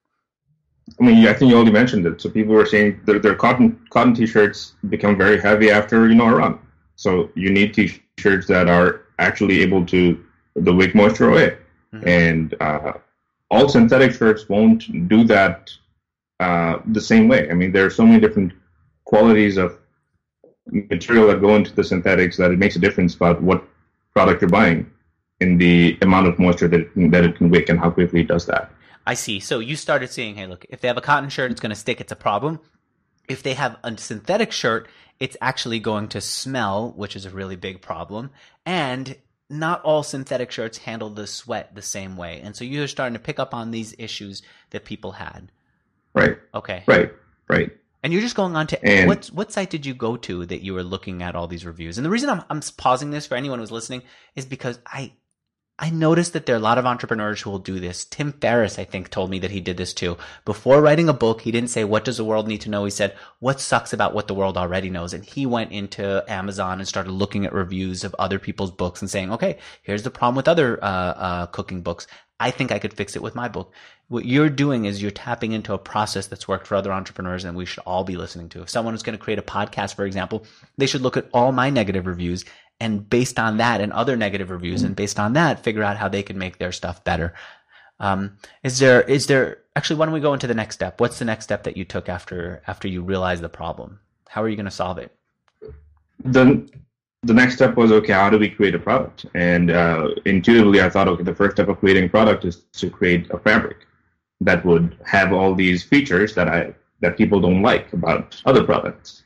[SPEAKER 2] I mean, I think you already mentioned it. So people were saying their, their cotton, cotton t-shirts become very heavy after, you know, a run. So you need t-shirts that are actually able to the wick moisture away. Mm-hmm. And uh, all synthetic shirts won't do that uh, the same way. I mean, there are so many different qualities of material that go into the synthetics that it makes a difference about what product you're buying in the amount of moisture that it can, that it can wick and how quickly it does that.
[SPEAKER 1] I see. So you started seeing, hey, look, if they have a cotton shirt, it's going to stick. It's a problem. If they have a synthetic shirt, it's actually going to smell, which is a really big problem. And not all synthetic shirts handle the sweat the same way. And so you're starting to pick up on these issues that people had.
[SPEAKER 2] Right.
[SPEAKER 1] Okay.
[SPEAKER 2] Right. Right.
[SPEAKER 1] And you're just going on to
[SPEAKER 2] and,
[SPEAKER 1] what what site did you go to that you were looking at all these reviews? And the reason I'm I'm pausing this for anyone who's listening is because I I noticed that there are a lot of entrepreneurs who will do this. Tim Ferriss, I think, told me that he did this too. Before writing a book, he didn't say, what does the world need to know? He said, what sucks about what the world already knows? And he went into Amazon and started looking at reviews of other people's books and saying, okay, here's the problem with other uh, uh, cooking books. I think I could fix it with my book. What you're doing is you're tapping into a process that's worked for other entrepreneurs and we should all be listening to. If someone is going to create a podcast, for example, they should look at all my negative reviews and based on that and other negative reviews and based on that, figure out how they can make their stuff better. Um, is there, is there, actually, why don't we go into the next step? What's the next step that you took after, after you realized the problem? How are you going to solve it?
[SPEAKER 2] The, the next step was, okay, how do we create a product? And uh, intuitively, I thought, okay, the first step of creating a product is to create a fabric that would have all these features that I, that people don't like about other products.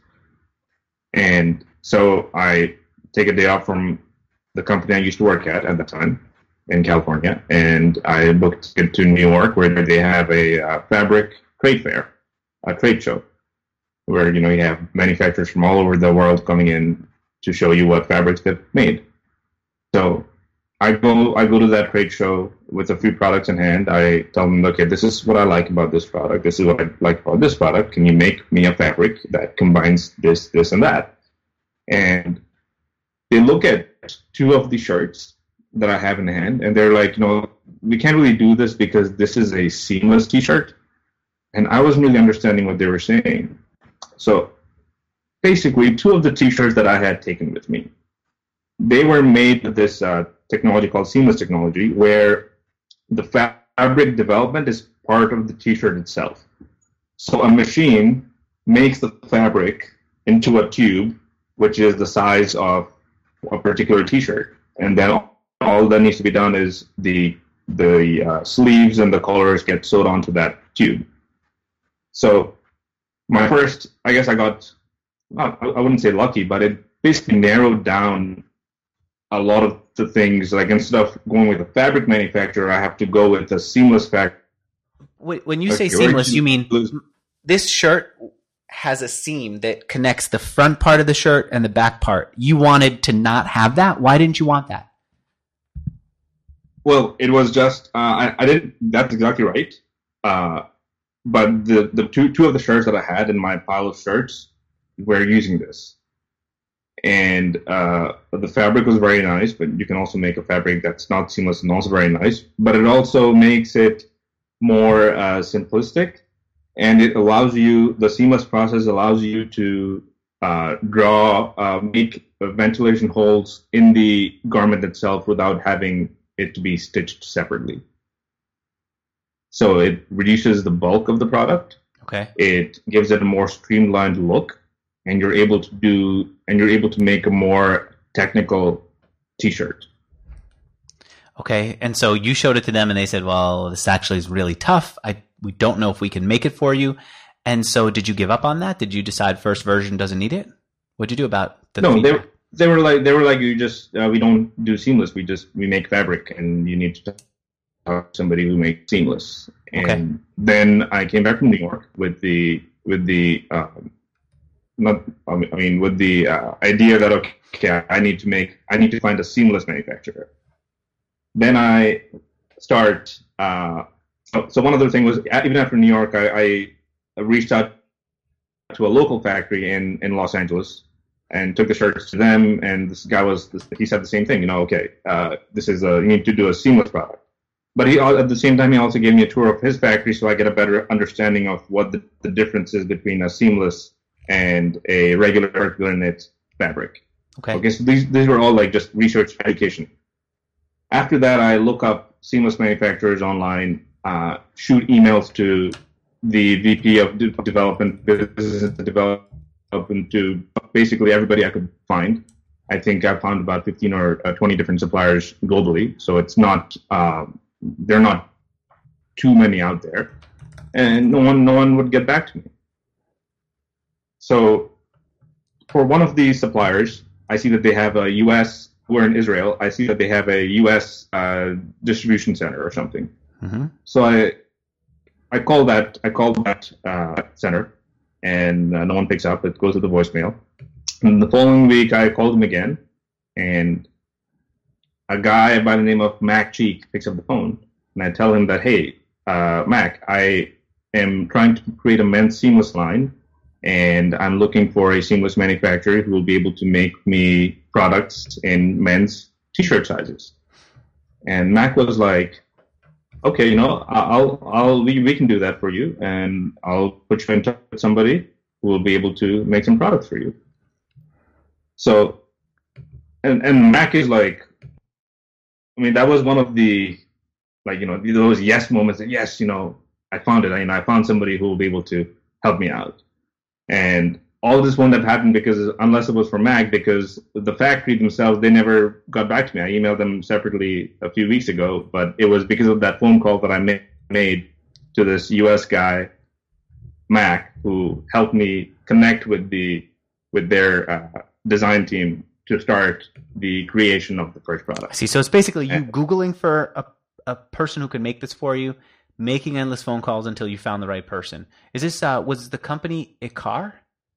[SPEAKER 2] And so I take a day off from the company I used to work at at the time in California, and I booked it to New York where they have a uh, fabric trade fair, a trade show, where, you know, you have manufacturers from all over the world coming in to show you what fabrics they've made. So I go I go to that trade show with a few products in hand. I tell them, okay, this is what I like about this product. This is what I like about this product. Can you make me a fabric that combines this, this, and that? And they look at two of the shirts that I have in hand, and they're like, you know, we can't really do this because this is a seamless t-shirt. And I wasn't really understanding what they were saying. So basically, two of the t-shirts that I had taken with me, they were made with this uh, technology called seamless technology, where the fabric development is part of the t-shirt itself. So a machine makes the fabric into a tube, which is the size of a particular t-shirt, and then all that needs to be done is the the uh, sleeves and the collars get sewed onto that tube. So my first, I guess I got, I wouldn't say lucky, but it basically narrowed down a lot of the things. Like, instead of going with a fabric manufacturer, I have to go with a seamless fabric.
[SPEAKER 1] Wait, when you say seamless, you mean this shirt has a seam that connects the front part of the shirt and the back part. You wanted to not have that? Why didn't you want that?
[SPEAKER 2] Well, it was just, uh, I, I didn't, that's exactly right. Uh, but the, the two, two of the shirts that I had in my pile of shirts were using this. And uh, the fabric was very nice, but you can also make a fabric that's not seamless and also very nice. But it also makes it more uh, simplistic. And it allows you, the seamless process allows you to uh, draw, uh, make ventilation holes in the garment itself without having it to be stitched separately. So it reduces the bulk of the product.
[SPEAKER 1] Okay.
[SPEAKER 2] It gives it a more streamlined look, and you're able to do, and you're able to make a more technical t-shirt.
[SPEAKER 1] Okay, and so you showed it to them, and they said, "Well, this actually is really tough. I we don't know if we can make it for you." And so, did you give up on that? Did you decide first version doesn't need it? What'd you do about the
[SPEAKER 2] no?
[SPEAKER 1] feedback?
[SPEAKER 2] They they were like they were like you just uh, we don't do seamless. We just we make fabric, and you need to talk to somebody who makes seamless. And
[SPEAKER 1] Okay.
[SPEAKER 2] then I came back from New York with the with the um, not I mean with the uh, idea that okay, I need to make I need to find a seamless manufacturer. Then I start. Uh, so, so one other thing was even after New York, I, I reached out to a local factory in, in Los Angeles and took the shirts to them. And this guy was he said the same thing. You know, okay, uh, this is a you need to do a seamless product. But he at the same time he also gave me a tour of his factory so I get a better understanding of what the, the difference is between a seamless and a regular circular knit fabric.
[SPEAKER 1] Okay.
[SPEAKER 2] Okay. So these these were all like just research education. After that, I look up seamless manufacturers online, uh, shoot emails to the V P of de- development, business development, to basically everybody I could find. I think I found about fifteen or uh, twenty different suppliers globally, so it's not uh, they're not too many out there, and no one no one would get back to me. So for one of these suppliers, I see that they have a U S We're in Israel. I see that they have a U S uh, distribution center or something.
[SPEAKER 1] Mm-hmm.
[SPEAKER 2] So I, I call that I call that uh, center, and uh, no one picks up. It goes to the voicemail. And the following week, I called them again, and a guy by the name of Mac Cheek picks up the phone, and I tell him that, hey, uh, Mac, I am trying to create a men's seamless line, and I'm looking for a seamless manufacturer who will be able to make me products in men's t-shirt sizes. And Mac was like, okay, you know, I'll, I'll, we, we can do that for you, and I'll put you in touch with somebody who will be able to make some products for you. So, and, and Mac is like, I mean, that was one of the, like, you know, those yes moments that, yes, you know, I found it. I, you know, I found somebody who will be able to help me out. And all this wouldn't have happened because, unless it was for Mac, because the factory themselves, they never got back to me. I emailed them separately a few weeks ago, but it was because of that phone call that I ma- made to this U S guy, Mac, who helped me connect with the with their uh, design team to start the creation of the first product.
[SPEAKER 1] I see. So it's basically you Googling for a, a person who can make this for you, making endless phone calls until you found the right person. Is this, uh, was the company Icare?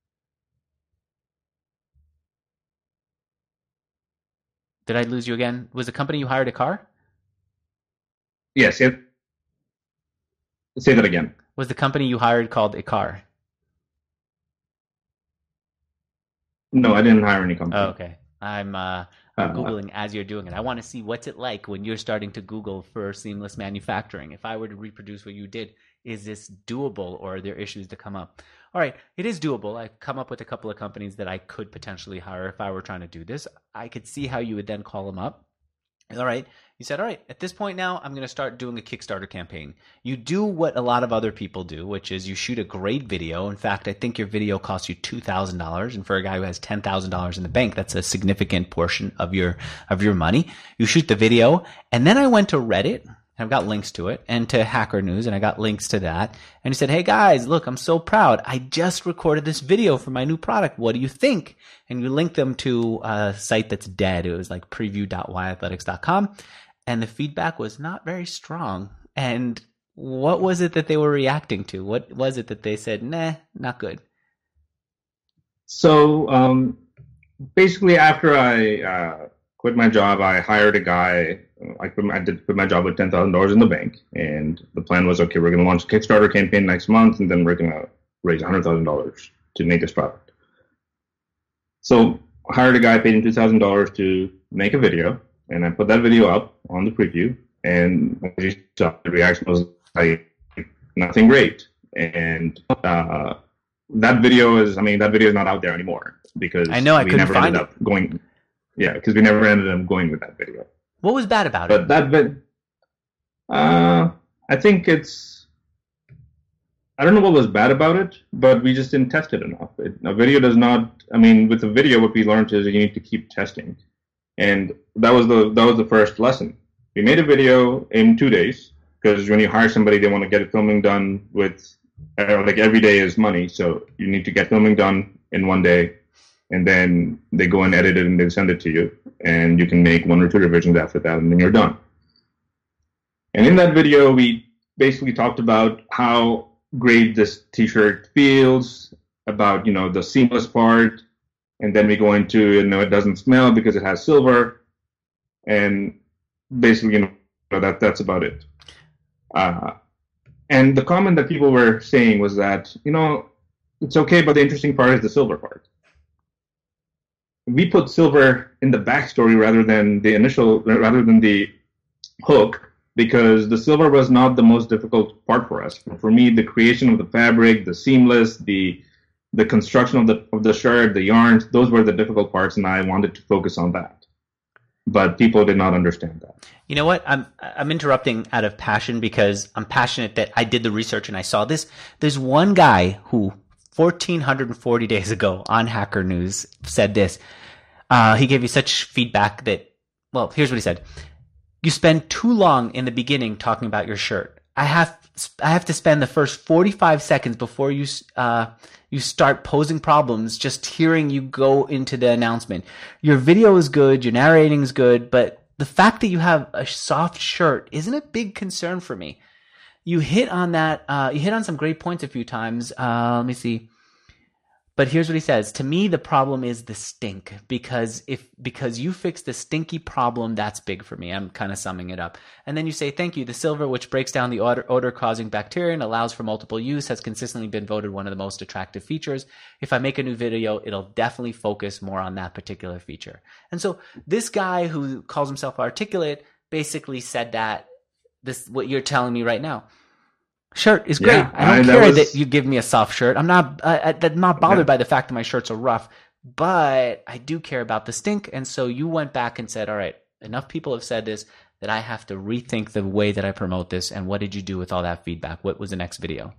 [SPEAKER 1] Did I lose you again? Was the company you hired Icare?
[SPEAKER 2] Yes. It, say that again.
[SPEAKER 1] Was the company you hired called Icare?
[SPEAKER 2] No, I didn't hire any company.
[SPEAKER 1] Oh, okay. I'm, uh, I'm uh, Googling as you're doing it. I want to see what's it like when you're starting to Google for seamless manufacturing. If I were to reproduce what you did, is this doable, or are there issues that come up? All right, it is doable. I come up with a couple of companies that I could potentially hire if I were trying to do this. I could see how you would then call them up. All right. You said, all right, at this point now, I'm going to start doing a Kickstarter campaign. You do what a lot of other people do, which is you shoot a great video. In fact, I think your video costs you two thousand dollars. And for a guy who has ten thousand dollars in the bank, that's a significant portion of your, of your money. You shoot the video. And then I went to Reddit. I've got links to it, and to Hacker News, and I got links to that. And he said, hey guys, look, I'm so proud. I just recorded this video for my new product. What do you think? And you link them to a site that's dead. It was like preview dot y athletics dot com. And the feedback was not very strong. And what was it that they were reacting to? What was it that they said, nah, not good?
[SPEAKER 2] So um, basically after I uh, quit my job, I hired a guy. I, quit my, I did quit my job with ten thousand dollars in the bank. And the plan was, okay, we're going to launch a Kickstarter campaign next month, and then we're going to raise one hundred thousand dollars to make this product. So I hired a guy, paid him two thousand dollars to make a video. And I put that video up on the preview, and the reaction was like, nothing great. And uh, that video is, I mean, that video is not out there anymore because
[SPEAKER 1] I know I
[SPEAKER 2] we
[SPEAKER 1] couldn't
[SPEAKER 2] never
[SPEAKER 1] find
[SPEAKER 2] ended
[SPEAKER 1] it.
[SPEAKER 2] up going. Yeah, because we never ended up going with that video.
[SPEAKER 1] What was bad about
[SPEAKER 2] but
[SPEAKER 1] it?
[SPEAKER 2] But that vid, uh, I think it's, I don't know what was bad about it, but we just didn't test it enough. It, a video does not, I mean, with a video, what we learned is you need to keep testing. And that was the that was the first lesson. We made a video in two days because when you hire somebody, they want to get filming done with uh, like every day is money, so you need to get filming done in one day, and then they go and edit it and they send it to you, and you can make one or two revisions after that, and then you're done. And in that video, we basically talked about how great this t-shirt feels, about, you know, the seamless part, and then we go into, you know, it doesn't smell because it has silver, and basically, you know, that that's about it. Uh, and the comment that people were saying was that, you know, it's okay, but the interesting part is the silver part. We put silver in the backstory rather than the initial, rather than the hook, because the silver was not the most difficult part for us. For me, the creation of the fabric, the seamless, the the construction of the of the shirt, the yarns, those were the difficult parts, and I wanted to focus on that. But people did not understand that.
[SPEAKER 1] You know what? I'm I'm interrupting out of passion because I'm passionate that I did the research and I saw this. There's one guy who one thousand four hundred forty days ago on Hacker News said this. Uh, he gave you such feedback that, well, here's what he said. You spend too long in the beginning talking about your shirt. I have I have to spend the first forty-five seconds before you uh, you start posing problems just hearing you go into the announcement. Your video is good, your narrating is good, but the fact that you have a soft shirt isn't a big concern for me. You hit on that. Uh, you hit on some great points a few times. Uh, let me see. But here's what he says. To me, the problem is the stink, because if because you fix the stinky problem, that's big for me. I'm kind of summing it up. And then you say, thank you. The silver, which breaks down the odor, odor-causing bacteria and allows for multiple use, has consistently been voted one of the most attractive features. If I make a new video, it'll definitely focus more on that particular feature. And so this guy who calls himself Articulate basically said that, this what you're telling me right now. Shirt is great. Yeah, I don't I, care that, was... that you give me a soft shirt. I'm not uh, I'm not bothered yeah. by the fact that my shirts are rough, but I do care about the stink. And so you went back and said, all right, enough people have said this that I have to rethink the way that I promote this. And what did you do with all that feedback? What was the next video?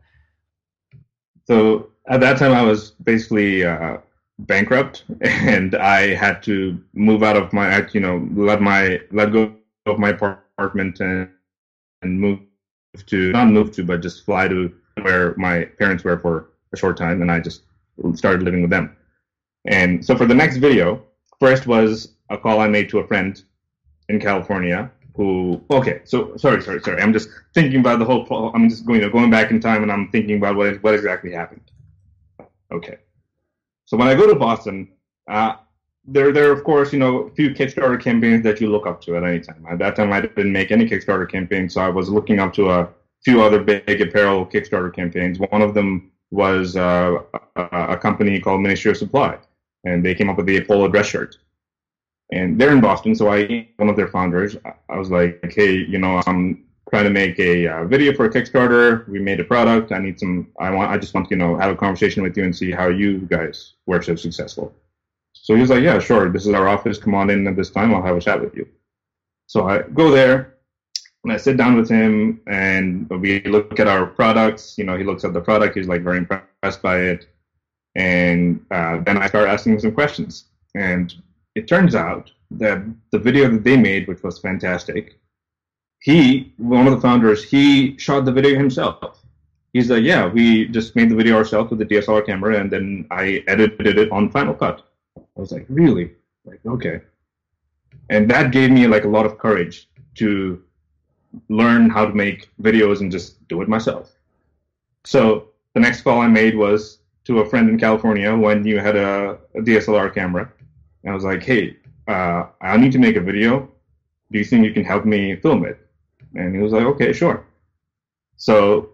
[SPEAKER 2] So at that time, I was basically uh, bankrupt, and I had to move out of my, you know, let my let go of my apartment and and move to not move to, but just fly to where my parents were for a short time, and I just started living with them. And so for the next video, first was a call I made to a friend in California who, okay, so sorry, sorry, sorry. I'm just thinking about the whole, I'm just going, you know, going back in time, and I'm thinking about what what exactly happened. Okay. So when I go to Boston, uh, there, there are, of course, you know, a few Kickstarter campaigns that you look up to at any time. At that time, I didn't make any Kickstarter campaigns, so I was looking up to a few other big apparel Kickstarter campaigns. One of them was uh, a, a company called Ministry of Supply, and they came up with the Apollo dress shirt. And they're in Boston, so I, one of their founders, I was like, hey, you know, I'm trying to make a uh, video for a Kickstarter. We made a product. I need some, I want, I just want to, you know, have a conversation with you and see how you guys were so successful. So he was like, yeah, sure. This is our office. Come on in at this time. I'll have a chat with you. So I go there and I sit down with him and we look at our products. You know, he looks at the product. He's like very impressed by it. And uh, then I start asking him some questions. And it turns out that the video that they made, which was fantastic, he, one of the founders, he shot the video himself. He's like, yeah, we just made the video ourselves with the D S L R camera, and then I edited it on Final Cut. I was like, really? Like, okay. And that gave me like a lot of courage to learn how to make videos and just do it myself. So the next call I made was to a friend in California when you had a, a D S L R camera. And I was like, hey, uh, I need to make a video. Do you think you can help me film it? And he was like, okay, sure. So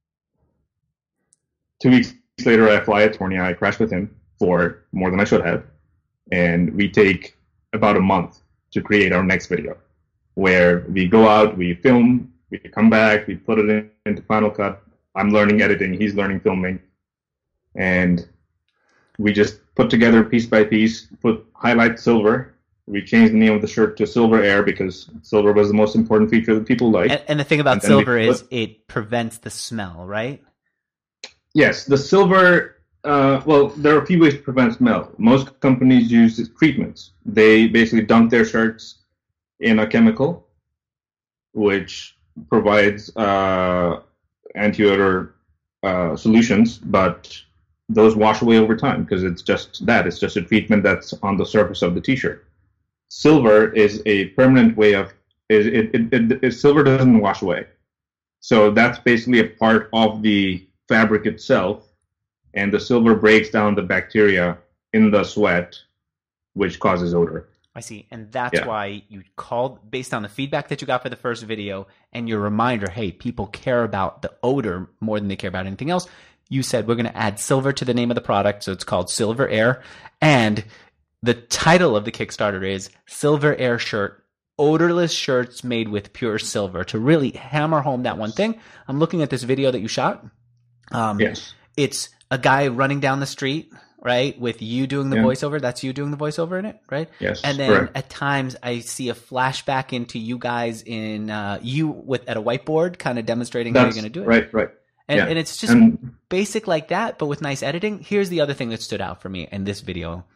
[SPEAKER 2] two weeks later, I fly to California. I crash with him for more than I should have. And we take about a month to create our next video, where we go out, we film, we come back, we put it in, into Final Cut. I'm learning editing, he's learning filming. And we just put together piece by piece, put highlight silver. We changed the name of the shirt to Silver Air because silver was the most important feature that people like.
[SPEAKER 1] And, and the thing about silver is put, it prevents the smell, right?
[SPEAKER 2] Yes, the silver... Uh, well, there are a few ways to prevent smell. Most companies use treatments. They basically dunk their shirts in a chemical, which provides uh, anti-odor uh, solutions, but those wash away over time because it's just that. It's just a treatment that's on the surface of the t-shirt. Silver is a permanent way of it, it, it, it, it silver doesn't wash away. So that's basically a part of the fabric itself, and the silver breaks down the bacteria in the sweat, which causes odor.
[SPEAKER 1] I see. And that's
[SPEAKER 2] Yeah.
[SPEAKER 1] why you called, based on the feedback that you got for the first video and your reminder, hey, people care about the odor more than they care about anything else. You said we're going to add silver to the name of the product, so it's called Silver Air. And the title of the Kickstarter is Silver Air Shirt, odorless shirts made with pure silver. To really hammer home that one thing, I'm looking at this video that you shot. Um,
[SPEAKER 2] Yes.
[SPEAKER 1] It's a guy running down the street, right, with you doing the
[SPEAKER 2] Yeah.
[SPEAKER 1] voiceover. That's you doing the voiceover in it, right?
[SPEAKER 2] Yes,
[SPEAKER 1] And then
[SPEAKER 2] correct.
[SPEAKER 1] at times I see a flashback into you guys in uh, you with at a whiteboard, kind of demonstrating
[SPEAKER 2] That's
[SPEAKER 1] how you're going to do it.
[SPEAKER 2] right, right.
[SPEAKER 1] And,
[SPEAKER 2] yeah.
[SPEAKER 1] and it's just
[SPEAKER 2] And
[SPEAKER 1] basic like that, but with nice editing. Here's the other thing that stood out for me in this video.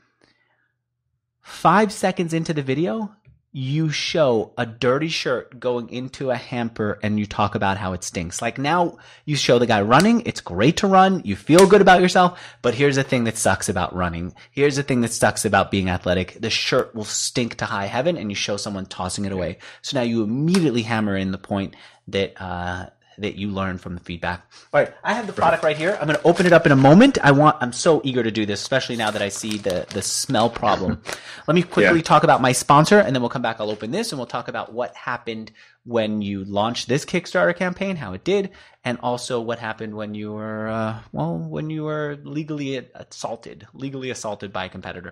[SPEAKER 1] Five seconds into the video, you show a dirty shirt going into a hamper and you talk about how it stinks. Like now you show the guy running. It's great to run. You feel good about yourself. But here's the thing that sucks about running. Here's the thing that sucks about being athletic. The shirt will stink to high heaven and you show someone tossing it away. So now you immediately hammer in the point that, uh, that you learned from the feedback. All right, I have the product right here. I'm going to open it up in a moment. I want. I'm so eager to do this, especially now that I see the the smell problem. Let me quickly
[SPEAKER 2] Yeah.
[SPEAKER 1] talk about my sponsor, and then we'll come back. I'll open this, and we'll talk about what happened when you launched this Kickstarter campaign, how it did, and also what happened when you were uh, well, when you were legally assaulted, legally assaulted by a competitor.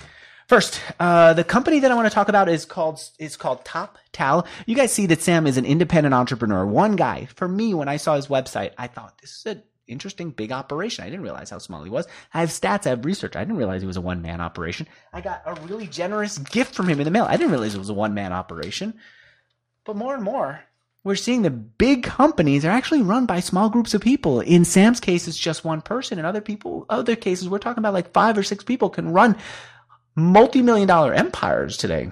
[SPEAKER 1] First, uh, the company that I want to talk about is called is called TopTal. You guys see that Sam is an independent entrepreneur. One guy. For me, when I saw his website, I thought this is an interesting big operation. I didn't realize how small he was. I have stats. I have research. I didn't realize he was a one-man operation. I got a really generous gift from him in the mail. I didn't realize it was a one-man operation. But more and more, we're seeing the big companies are actually run by small groups of people. In Sam's case, it's just one person. In other people, other cases, we're talking about like five or six people can run multi-million dollar empires today.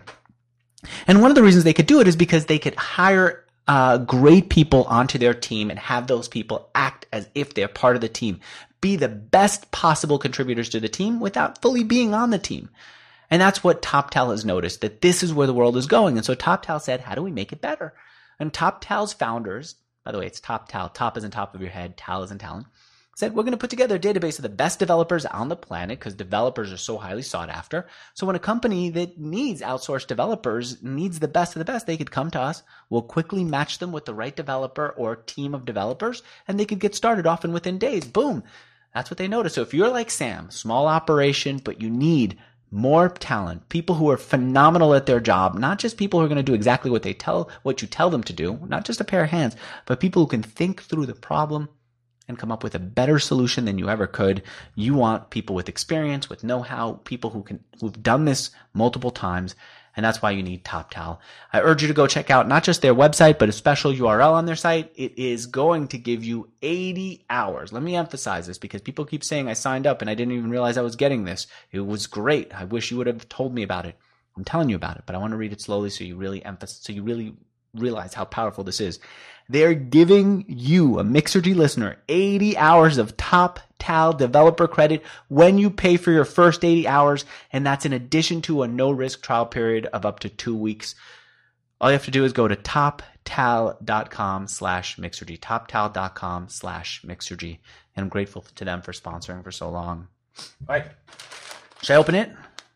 [SPEAKER 1] And one of the reasons they could do it is because they could hire uh, great people onto their team and have those people act as if they're part of the team, be the best possible contributors to the team without fully being on the team. And that's what TopTal has noticed, that this is where the world is going. And so TopTal said, how do we make it better? And TopTal's founders, by the way, it's TopTal, top is on top of your head, Tal is in talent, said, we're going to put together a database of the best developers on the planet because developers are so highly sought after. So when a company that needs outsourced developers needs the best of the best, they could come to us. We'll quickly match them with the right developer or team of developers, and they could get started often within days. Boom. That's what they noticed. So if you're like Sam, small operation, but you need more talent, people who are phenomenal at their job, not just people who are going to do exactly what they tell, what you tell them to do, not just a pair of hands, but people who can think through the problem and come up with a better solution than you ever could. You want people with experience, with know-how, people who can, who've done this multiple times. And that's why you need TopTal. I urge you to go check out not just their website, but a special U R L on their site. It is going to give you eighty hours. Let me emphasize this because people keep saying I signed up and I didn't even realize I was getting this. It was great. I wish you would have told me about it. I'm telling you about it, but I want to read it slowly so you really emphasize, so you really realize how powerful this is. They're giving you, a Mixergy listener, eighty hours of TopTal developer credit when you pay for your first eighty hours, and that's in addition to a no-risk trial period of up to two weeks. All you have to do is go to toptal.com slash Mixergy, toptal.com slash Mixergy, and I'm grateful to them for sponsoring for so long. All right. Should I open it?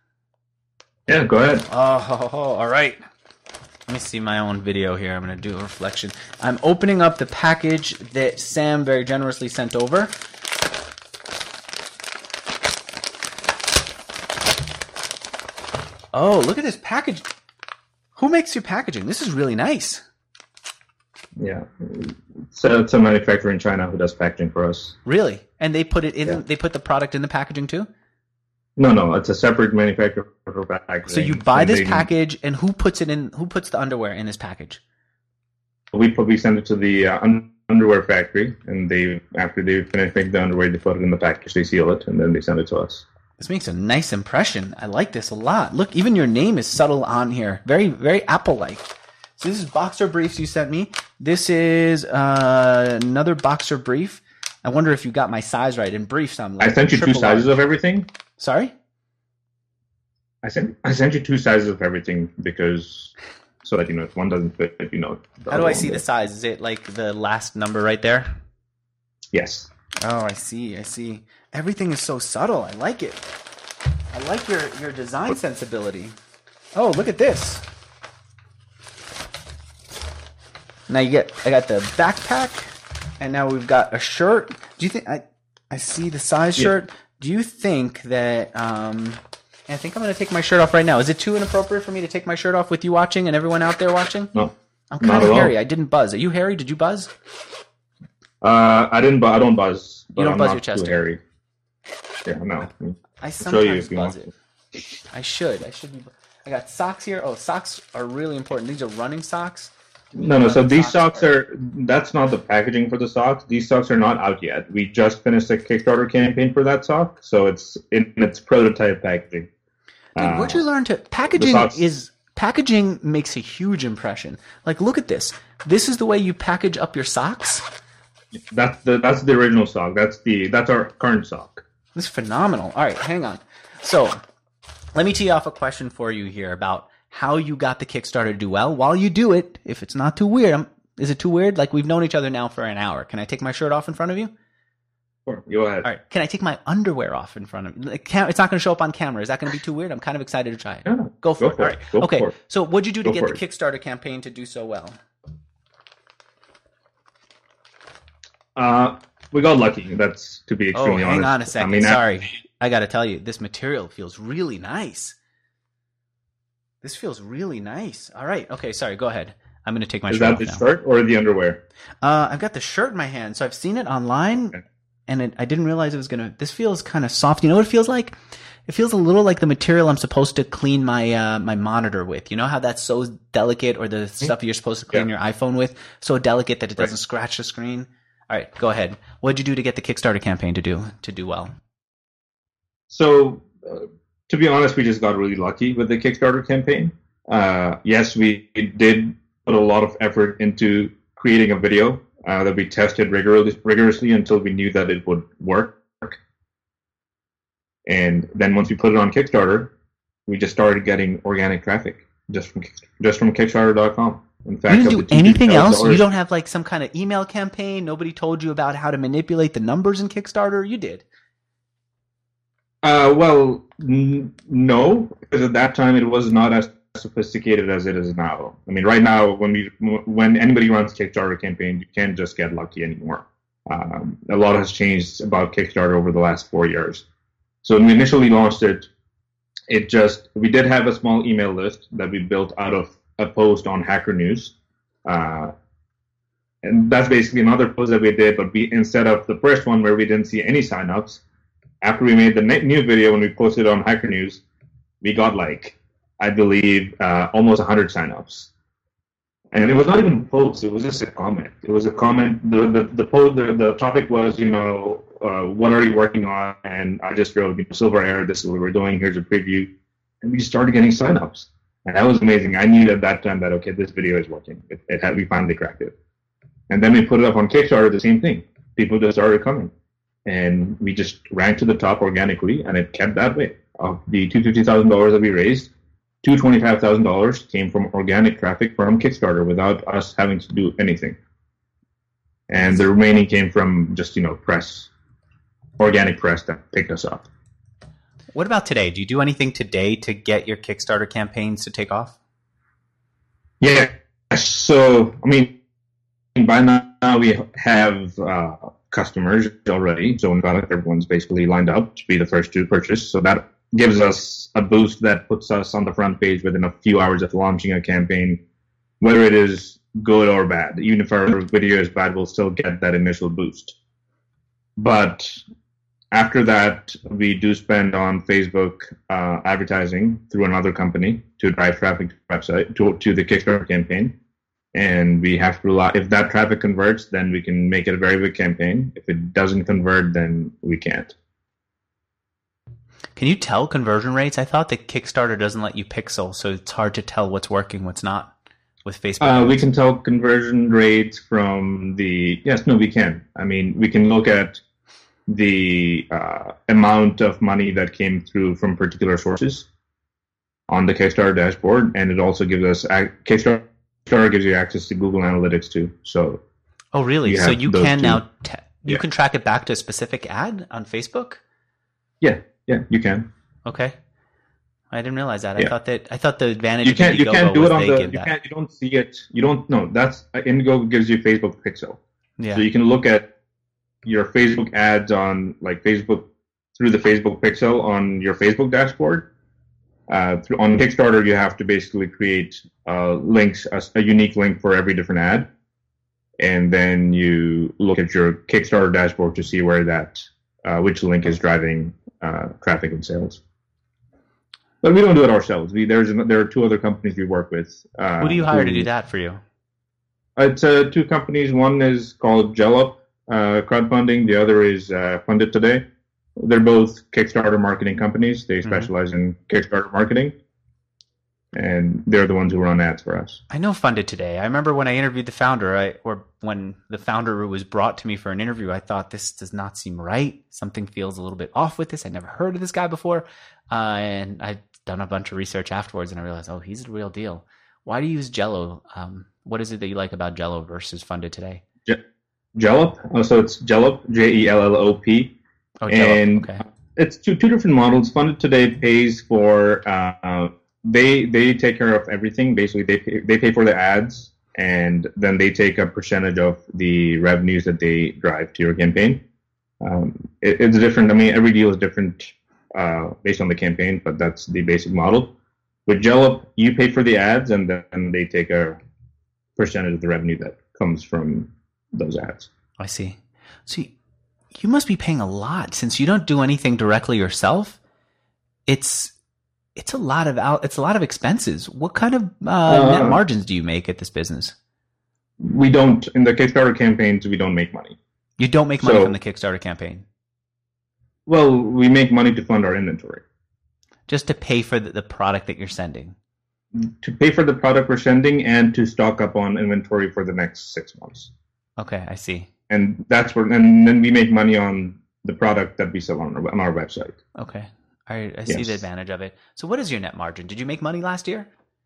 [SPEAKER 2] Yeah, go ahead.
[SPEAKER 1] Oh, all right. Let me see my own video here. I'm going to do a reflection. I'm opening up the package that Sam very generously sent over. Oh, look at this package. Who makes your packaging? This is really nice.
[SPEAKER 2] Yeah. So it's a manufacturer in China who does packaging for us.
[SPEAKER 1] Really? And they put it in,
[SPEAKER 2] Yeah.
[SPEAKER 1] they put the product in the packaging too?
[SPEAKER 2] No, no, it's a separate manufacturer for packaging.
[SPEAKER 1] So you buy
[SPEAKER 2] And
[SPEAKER 1] this
[SPEAKER 2] they-
[SPEAKER 1] package, and who puts it in, who puts the underwear in this package?
[SPEAKER 2] We put, we send it to the uh, un- underwear factory, and they after they finish making the underwear, they put it in the package, they seal it, and then they send it to us.
[SPEAKER 1] This makes a nice impression. I like this a lot. Look, even your name is subtle on here. Very, very Apple-like. So this is boxer briefs you sent me. This is uh, another boxer brief. I wonder if you got my size right. In briefs, I'm like
[SPEAKER 2] I sent you two sizes large. of everything.
[SPEAKER 1] Sorry?
[SPEAKER 2] I sent I sent you two sizes of everything because so that you know if one doesn't fit, you know.
[SPEAKER 1] How do I see the size? Is it like the last number right there?
[SPEAKER 2] Yes.
[SPEAKER 1] Oh, I see. I see. Everything is so subtle. I like it. I like your, your design sensibility. Oh, look at this. Now you get, I got the backpack, and now we've got a shirt. Do you think, I, I see the size yeah. shirt. Do you think that, um, I think I'm going to take my shirt off right now. Is it too inappropriate for me to take my shirt off with you watching and everyone out there watching?
[SPEAKER 2] No.
[SPEAKER 1] I'm kind of hairy. I didn't buzz. Are you hairy? Did you buzz?
[SPEAKER 2] Uh, I didn't. Bu- I don't buzz.
[SPEAKER 1] You don't
[SPEAKER 2] I'm
[SPEAKER 1] buzz
[SPEAKER 2] not
[SPEAKER 1] your chest.
[SPEAKER 2] Too hairy. Yeah, no.
[SPEAKER 1] I sometimes buzz it. I should. I should be. I got socks here. Oh, socks are really important. These are running socks.
[SPEAKER 2] No, no. So these socks, socks are. That's not the packaging for the socks. These socks are not out yet. We just finished a Kickstarter campaign for that sock, so it's in its prototype packaging.
[SPEAKER 1] Dude, uh, what'd you learn to packaging is packaging makes a huge impression. Like, look at this. This is the way you package up your socks.
[SPEAKER 2] That's the that's the original sock. That's the that's our current sock.
[SPEAKER 1] This is phenomenal. All right, hang on. So, let me tee off a question for you here about how you got the Kickstarter to do well. While you do it, if it's not too weird, I'm, is it too weird? Like, we've known each other now for an hour. Can I take my shirt off in front of you?
[SPEAKER 2] Sure, go ahead.
[SPEAKER 1] All right. Can I take my underwear off in front of you? It's not going to show up on camera. Is that going to be too weird? I'm kind of excited to try it.
[SPEAKER 2] Yeah,
[SPEAKER 1] go for
[SPEAKER 2] go
[SPEAKER 1] it.
[SPEAKER 2] For
[SPEAKER 1] All
[SPEAKER 2] it.
[SPEAKER 1] right.
[SPEAKER 2] Go
[SPEAKER 1] okay.
[SPEAKER 2] For it.
[SPEAKER 1] So, what'd you do to
[SPEAKER 2] go
[SPEAKER 1] get the
[SPEAKER 2] it.
[SPEAKER 1] Kickstarter campaign to do so well?
[SPEAKER 2] Uh, we got lucky. That's to be extremely
[SPEAKER 1] oh,
[SPEAKER 2] honest.
[SPEAKER 1] hang on a second. I mean, Sorry. I, I got to tell you, this material feels really nice. This feels really nice. All right. Okay. Sorry. Go ahead. I'm going to take my
[SPEAKER 2] Is
[SPEAKER 1] shirt off
[SPEAKER 2] Is that
[SPEAKER 1] now.
[SPEAKER 2] the shirt or the underwear?
[SPEAKER 1] Uh, I've got the shirt in my hand. So I've seen it online, okay. and it, I didn't realize it was going to... This feels kind of soft. You know what it feels like? It feels a little like the material I'm supposed to clean my uh, my monitor with. You know how that's so delicate, or the stuff you're supposed to clean yeah. your iPhone with? So delicate that it doesn't right. scratch the screen? All right. Go ahead. What did you do to get the Kickstarter campaign to do to do well?
[SPEAKER 2] So, uh, to be honest, we just got really lucky with the Kickstarter campaign. Uh, yes, we did put a lot of effort into creating a video uh, that we tested rigorously, rigorously until we knew that it would work. And then once we put it on Kickstarter, we just started getting organic traffic just from just from Kickstarter dot com. In fact,
[SPEAKER 1] you didn't do anything else? You don't have like some kind of email campaign? Nobody told you about how to manipulate the numbers in Kickstarter? You did.
[SPEAKER 2] Uh, well, n- no, because at that time it was not as sophisticated as it is now. I mean, right now, when we when anybody runs Kickstarter campaign, you can't just get lucky anymore. Um, a lot has changed about Kickstarter over the last four years. So when we initially launched it, it just we did have a small email list that we built out of a post on Hacker News, uh, and that's basically another post that we did. But we instead of the first one where we didn't see any signups, after we made the new video when we posted it on Hacker News, we got like. I believe, uh, almost one hundred signups. And it was not even a post, it was just a comment. It was a comment, the the the, post, the, the topic was, you know, uh, what are you working on? And I just wrote, you know, Silver Air, this is what we're doing, here's a preview. And we just started getting signups. And that was amazing. I knew at that time that, okay, this video is working. It, it had, we finally cracked it. And then we put it up on Kickstarter, the same thing. People just started coming. And we just ranked to the top organically, and it kept that way. Of the two hundred fifty thousand dollars that we raised, two hundred twenty-five thousand dollars came from organic traffic from Kickstarter without us having to do anything. And the remaining came from just, you know, press, organic press that picked us up.
[SPEAKER 1] What about today? Do you do anything today to get your Kickstarter campaigns to take off?
[SPEAKER 2] Yeah. So, I mean, by now we have uh, customers already. So in fact, everyone's basically lined up to be the first to purchase. So that gives us a boost that puts us on the front page within a few hours of launching a campaign, whether it is good or bad. Even if our video is bad, we'll still get that initial boost. But after that, we do spend on Facebook uh, advertising through another company to drive traffic to the website, to, to the Kickstarter campaign. And we have to rely, if that traffic converts, then we can make it a very big campaign. If it doesn't convert, then we can't.
[SPEAKER 1] Can you tell conversion rates? I thought that Kickstarter doesn't let you pixel, so it's hard to tell what's working, what's not. with Facebook?
[SPEAKER 2] Uh, we can tell conversion rates from the, yes, no, we can. I mean, we can look at the uh, amount of money that came through from particular sources on the Kickstarter dashboard, and it also gives us, Kickstarter gives you access to Google Analytics too. So,
[SPEAKER 1] oh, really? You so you can two. now, t- you
[SPEAKER 2] yeah.
[SPEAKER 1] can track it back to a specific ad on Facebook?
[SPEAKER 2] Yeah, yeah, you can.
[SPEAKER 1] Okay. I didn't realize that.
[SPEAKER 2] Yeah.
[SPEAKER 1] I thought that I thought the advantage
[SPEAKER 2] you can't
[SPEAKER 1] of
[SPEAKER 2] you can't do it on the you
[SPEAKER 1] that.
[SPEAKER 2] can't you don't see it you don't no that's Indiegogo gives you Facebook Pixel,
[SPEAKER 1] yeah.
[SPEAKER 2] So you can look at your Facebook ads on like Facebook through the Facebook Pixel on your Facebook dashboard. Uh, through, on Kickstarter, you have to basically create uh, links a, a unique link for every different ad, and then you look at your Kickstarter dashboard to see where that uh, which link is driving uh, traffic and sales. But we don't do it ourselves. We there's there are two other companies we work with. Uh,
[SPEAKER 1] who do you hire who, to do that for you?
[SPEAKER 2] It's uh, two companies. One is called Jellup uh, crowdfunding. The other is uh, Funded Today. They're both Kickstarter marketing companies. They specialize mm-hmm. in Kickstarter marketing, and they're the ones who run ads for us.
[SPEAKER 1] I know Funded Today. I remember when I interviewed the founder, I, or when the founder was brought to me for an interview, I thought this does not seem right. Something feels a little bit off with this. I never heard of this guy before, uh, and I. done a bunch of research afterwards, and I realized, oh, he's the real deal. Why do you use Jello? Um, what is it that you like about Jello versus Funded Today?
[SPEAKER 2] Je- Jellup. Oh, so it's Jellup, J E L L O P.
[SPEAKER 1] Oh, Jellup.
[SPEAKER 2] And
[SPEAKER 1] okay.
[SPEAKER 2] It's two two different models. Funded Today pays for uh, they they take care of everything. Basically, they pay, they pay for the ads, and then they take a percentage of the revenues that they drive to your campaign. Um, it, it's different. I mean, every deal is different. Uh, based on the campaign, but that's the basic model. With Jellup, you pay for the ads, and then they take a percentage of the revenue that comes from those ads.
[SPEAKER 1] I see. So you must be paying a lot since you don't do anything directly yourself. It's it's a lot of out. It's a lot of expenses. What kind of uh, uh, net margins do you make at this business?
[SPEAKER 2] We don't in the Kickstarter campaigns. We don't make money.
[SPEAKER 1] You don't make money
[SPEAKER 2] so,
[SPEAKER 1] from the Kickstarter campaign.
[SPEAKER 2] Well, we make money to fund our inventory.
[SPEAKER 1] Just to pay for the, the product that you're sending?
[SPEAKER 2] To pay for the product we're sending and to stock up on inventory for the next six months.
[SPEAKER 1] Okay, I see.
[SPEAKER 2] And that's where, and then we make money on the product that we sell on our, on our website.
[SPEAKER 1] Okay, I, I see
[SPEAKER 2] yes.
[SPEAKER 1] the advantage of it. So what is your net margin? Did you make money last year?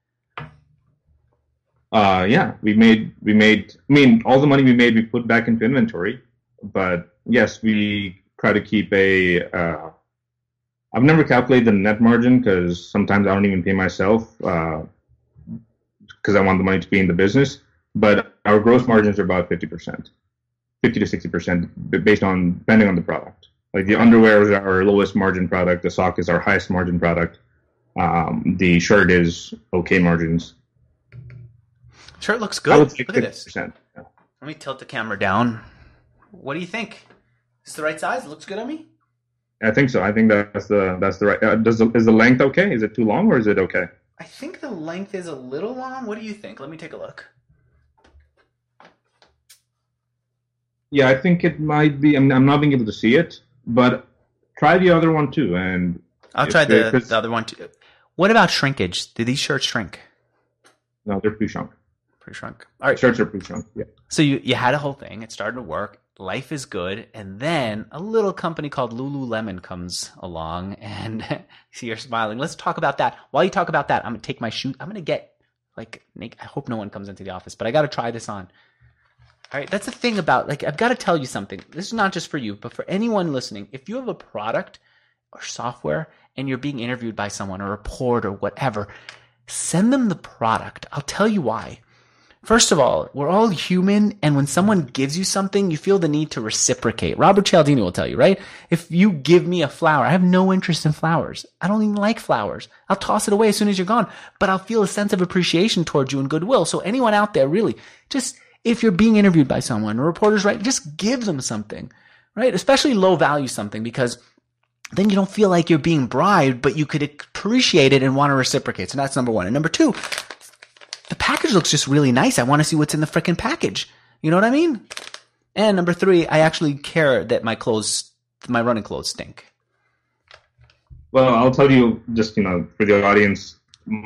[SPEAKER 2] Uh, yeah, we made, we made, I mean, all the money we made, we put back into inventory. But yes, we try to keep a, uh, I've never calculated the net margin because sometimes I don't even pay myself because uh, I want the money to be in the business. But our gross margins are about fifty percent, fifty to sixty percent based on, depending on the product. Like the underwear is our lowest margin product. The sock is our highest margin product. Um, the shirt is okay margins.
[SPEAKER 1] Shirt looks good. Look
[SPEAKER 2] fifty percent.
[SPEAKER 1] at this. Yeah. Let me tilt the camera down. What do you think? Is it the right size? It looks good on me?
[SPEAKER 2] I think so. I think that's the that's the right. Uh, does the, is the length okay? Is it too long or is it okay?
[SPEAKER 1] I think the length is a little long. What do you think? Let me take a look.
[SPEAKER 2] Yeah, I think it might be. I'm, I'm not being able to see it, but try the other one too. And
[SPEAKER 1] I'll try the, the other one too. What about shrinkage? Do these shirts shrink?
[SPEAKER 2] No, they're pre-shrunk.
[SPEAKER 1] Pre-shrunk. All right.
[SPEAKER 2] Shirts are pre-shrunk. Yeah.
[SPEAKER 1] So you you had a whole thing. It started to work. Life is good, and then a little company called Lululemon comes along, and see you're smiling. Let's talk about that. While you talk about that, I'm gonna take my shoot. I'm gonna get like Nick. I hope no one comes into the office, but I got to try this on. All right, that's the thing about like I've got to tell you something. This is not just for you, but for anyone listening. If you have a product or software and you're being interviewed by someone, a report or whatever, send them the product. I'll tell you why. First of all, we're all human, and when someone gives you something, you feel the need to reciprocate. Robert Cialdini will tell you, right? If you give me a flower, I have no interest in flowers. I don't even like flowers. I'll toss it away as soon as you're gone, but I'll feel a sense of appreciation towards you and goodwill. So anyone out there, really, just if you're being interviewed by someone, a reporter's right, just give them something, right? Especially low value something, because then you don't feel like you're being bribed, but you could appreciate it and want to reciprocate. So that's number one. And number two, the package looks just really nice. I want to see what's in the frickin' package. You know what I mean? And number three, I actually care that my clothes, my running clothes stink.
[SPEAKER 2] Well, I'll tell you just, you know, for the audience, my,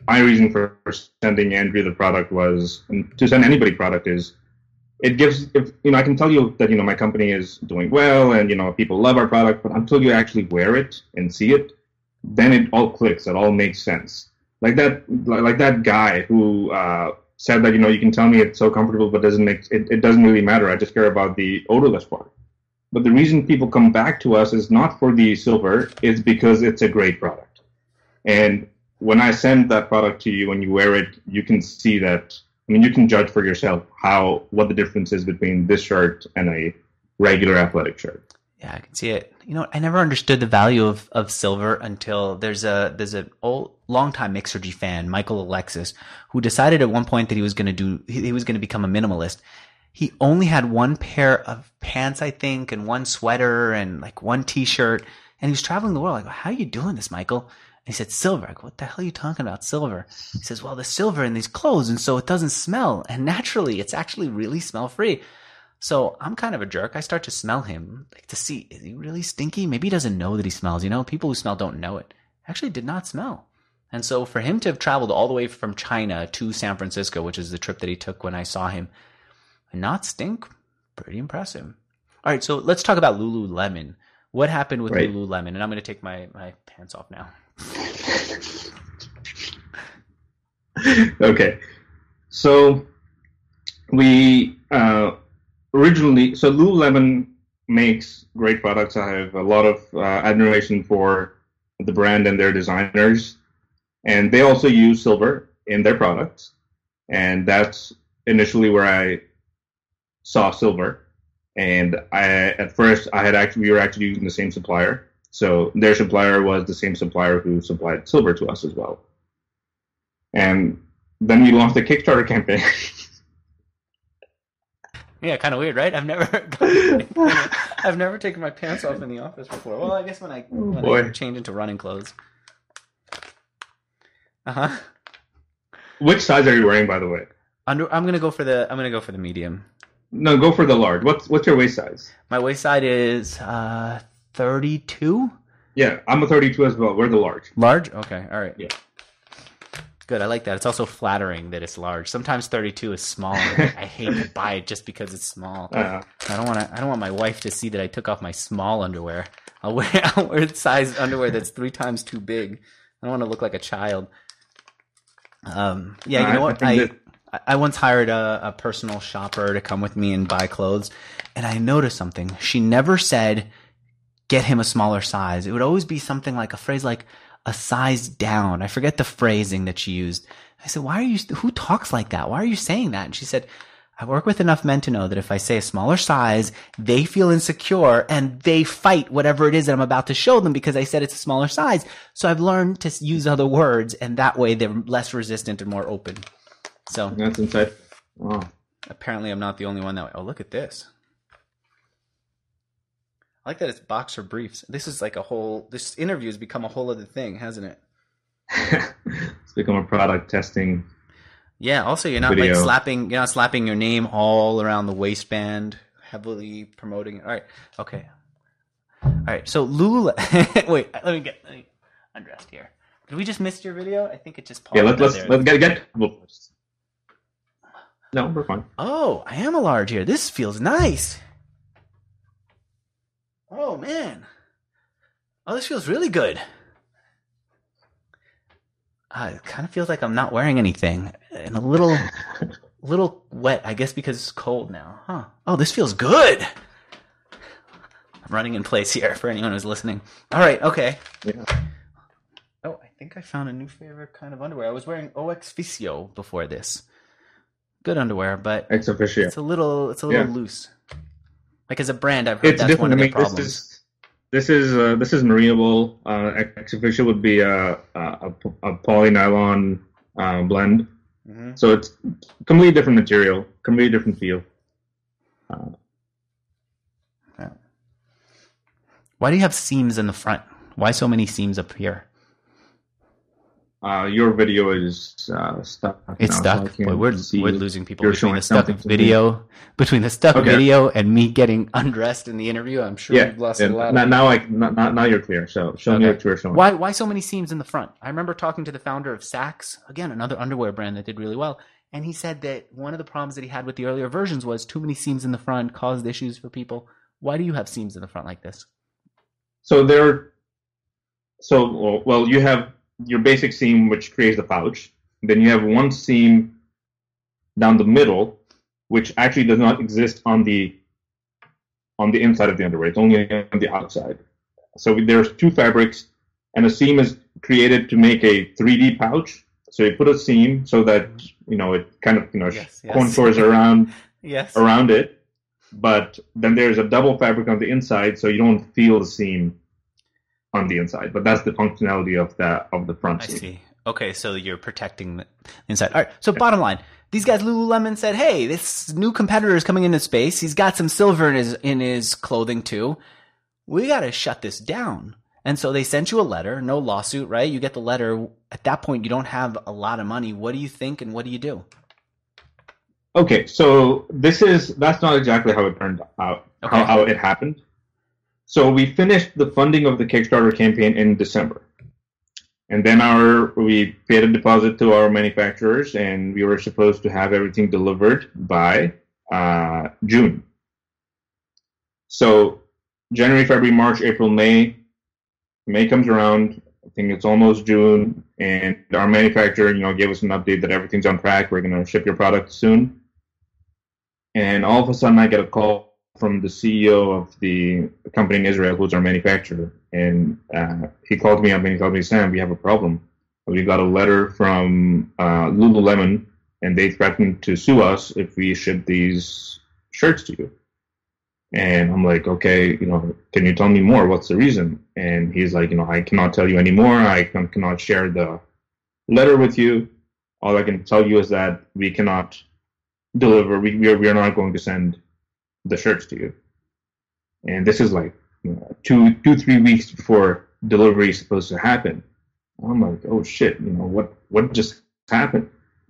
[SPEAKER 2] my reason for sending Andrea the product was, and to send anybody product is, it gives, if, you know, I can tell you that, you know, my company is doing well and, you know, people love our product, but until you actually wear it and see it, then it all clicks. It all makes sense. Like that, like that guy who uh, said that, you know, you can tell me it's so comfortable, but doesn't make it, it doesn't really matter. I just care about the odorless part. But the reason people come back to us is not for the silver, it's because it's a great product. And when I send that product to you and you wear it, you can see that. I mean, you can judge for yourself how what the difference is between this shirt and a regular athletic shirt.
[SPEAKER 1] Yeah, I can see it. You know, I never understood the value of, of silver until there's a there's an old longtime Mixergy fan, Michael Alexis, who decided at one point that he was going to do he was going to become a minimalist. He only had one pair of pants, I think, and one sweater and like one T-shirt, and he was traveling the world. I go, "How are you doing this, Michael?" And he said, "Silver." I go, "What the hell are you talking about, silver?" He says, "Well, the silver in these clothes, and so it doesn't smell, and naturally, it's actually really smell free." So I'm kind of a jerk. I start to smell him, like to see, is he really stinky? Maybe he doesn't know that he smells. You know, people who smell don't know it. Actually did not smell. And so for him to have traveled all the way from China to San Francisco, which is the trip that he took when I saw him, and not stink, pretty impressive. All right, so let's talk about Lululemon. What happened with right. Lululemon? And I'm going to take my, my pants off now.
[SPEAKER 2] Okay. So we... Uh, Originally, so Lululemon makes great products. I have a lot of uh, admiration for the brand and their designers. And they also use silver in their products. And that's initially where I saw silver. And I, at first, I had actually, we were actually using the same supplier. So their supplier was the same supplier who supplied silver to us as well. And then we launched the Kickstarter campaign.
[SPEAKER 1] Yeah, kind of weird, right? I've never, I've never taken my pants off in the office before. Well, I guess when I when
[SPEAKER 2] Boy.
[SPEAKER 1] I change into running clothes. Uh huh.
[SPEAKER 2] Which size are you wearing, by the way?
[SPEAKER 1] Under, I'm gonna go for the. I'm gonna go for the medium.
[SPEAKER 2] No, go for the large. What's what's your waist size?
[SPEAKER 1] My waist size is uh thirty-two.
[SPEAKER 2] Yeah, I'm a thirty-two as well. We're the large.
[SPEAKER 1] Large? Okay, all right.
[SPEAKER 2] Yeah.
[SPEAKER 1] Good, I like that. It's also flattering that it's large. Sometimes thirty-two is small. I hate to buy it just because it's small. Uh, I don't want to. I don't want my wife to see that I took off my small underwear. I'll wear I'll wear size underwear that's three times too big. I don't want to look like a child. Um. Yeah. You know what? I I, I once hired a, a personal shopper to come with me and buy clothes, and I noticed something. She never said, "Get him a smaller size." It would always be something like a phrase like, a size down. I forget the phrasing that she used. I said, why are you, who talks like that? Why are you saying that? And she said, I work with enough men to know that if I say a smaller size, they feel insecure and they fight whatever it is that I'm about to show them because I said it's a smaller size. So I've learned to use other words, and that way they're less resistant and more open. So
[SPEAKER 2] that's inside. Wow.
[SPEAKER 1] Apparently I'm not the only one that way. Oh, look at this. I like that it's boxer briefs. This is like a whole, this interview has become a whole other thing, hasn't it?
[SPEAKER 2] It's become a product testing.
[SPEAKER 1] Yeah. Also, you're not video. like slapping, you're not slapping your name all around the waistband, heavily promoting it. All right. Okay. All right. So Lululemon, wait, let me get, let me undressed here. Did we just miss your video? I think it just paused.
[SPEAKER 2] Yeah, let's, let's, let's get, get, no, we're fine.
[SPEAKER 1] Oh, I am a large here. This feels nice. Oh, man. Oh, this feels really good. Uh, it kind of feels like I'm not wearing anything. And a little little wet, I guess because it's cold now. Huh. Oh, this feels good. I'm running in place here for anyone who's listening. All right, okay.
[SPEAKER 2] Yeah.
[SPEAKER 1] Oh, I think I found a new favorite kind of underwear. I was wearing O X Officio before this. Good underwear, but
[SPEAKER 2] Ex Officio.
[SPEAKER 1] It's a little it's a little yeah. loose. Like as a brand, I've heard
[SPEAKER 2] it's
[SPEAKER 1] that's
[SPEAKER 2] different.
[SPEAKER 1] one of
[SPEAKER 2] I mean,
[SPEAKER 1] the problems.
[SPEAKER 2] This is this is uh, this is marineable. Uh, Ex Officio would be a a, a polynylon uh, blend, mm-hmm. so it's completely different material, completely different feel. Uh,
[SPEAKER 1] yeah. Why do you have seams in the front? Why so many seams up here?
[SPEAKER 2] Uh, your video is uh, stuck.
[SPEAKER 1] It's
[SPEAKER 2] now,
[SPEAKER 1] stuck.
[SPEAKER 2] So
[SPEAKER 1] Boy, we're
[SPEAKER 2] see
[SPEAKER 1] we're losing people
[SPEAKER 2] You're
[SPEAKER 1] between
[SPEAKER 2] showing
[SPEAKER 1] the stuck
[SPEAKER 2] something to
[SPEAKER 1] video, between the stuck
[SPEAKER 2] Okay.
[SPEAKER 1] video and me getting undressed in the interview. I'm sure
[SPEAKER 2] Yeah.
[SPEAKER 1] we've lost
[SPEAKER 2] yeah.
[SPEAKER 1] a lot.
[SPEAKER 2] Now,
[SPEAKER 1] Of
[SPEAKER 2] now, I, now, now you're clear. So show me
[SPEAKER 1] Okay.
[SPEAKER 2] what you're showing.
[SPEAKER 1] Why why so many seams in the front? I remember talking to the founder of Saks, again, another underwear brand that did really well, and he said that one of the problems that he had with the earlier versions was too many seams in the front caused issues for people. Why do you have seams in the front like this?
[SPEAKER 2] So there. So well, you have your basic seam, which creates the pouch. Then you have one seam down the middle, which actually does not exist on the on the inside of the underwear. It's only on the outside. So there's two fabrics, and a seam is created to make a three D pouch. So you put a seam so that you know it kind of you know
[SPEAKER 1] Yes, yes.
[SPEAKER 2] contours around
[SPEAKER 1] Yes.
[SPEAKER 2] around it. But then there's a double fabric on the inside, so you don't feel the seam on the inside. But that's the functionality of the of the front
[SPEAKER 1] I
[SPEAKER 2] seam.
[SPEAKER 1] see. Okay, so you're protecting the inside. All right. So bottom line, these guys, Lululemon said, "Hey, this new competitor is coming into space. He's got some silver in his in his clothing too. We got to shut this down." And so they sent you a letter, no lawsuit, right? You get the letter. At that point, you don't have a lot of money. What do you think, and what do you do?
[SPEAKER 2] Okay, so this is that's not exactly how it turned out.
[SPEAKER 1] Okay.
[SPEAKER 2] How, how it happened. So we finished the funding of the Kickstarter campaign in December. And then our we paid a deposit to our manufacturers, and we were supposed to have everything delivered by uh, June. So January, February, March, April, May. May comes around. I think it's almost June, and our manufacturer, you know, gave us an update that everything's on track. We're going to ship your product soon. And all of a sudden, I get a call from the C E O of the company in Israel, who's our manufacturer. And uh, he called me up and he told me, "Sam, we have a problem. We got a letter from uh, Lululemon, and they threatened to sue us if we ship these shirts to you." And I'm like, "Okay, you know, can you tell me more? What's the reason?" And he's like, "You know, I cannot tell you anymore. I can, cannot share the letter with you. All I can tell you is that we cannot deliver. We we are, we are not going to send the shirts to you." And this is like you know, two, two, three weeks before delivery is supposed to happen. I'm like, oh shit, you know, what, what just happened?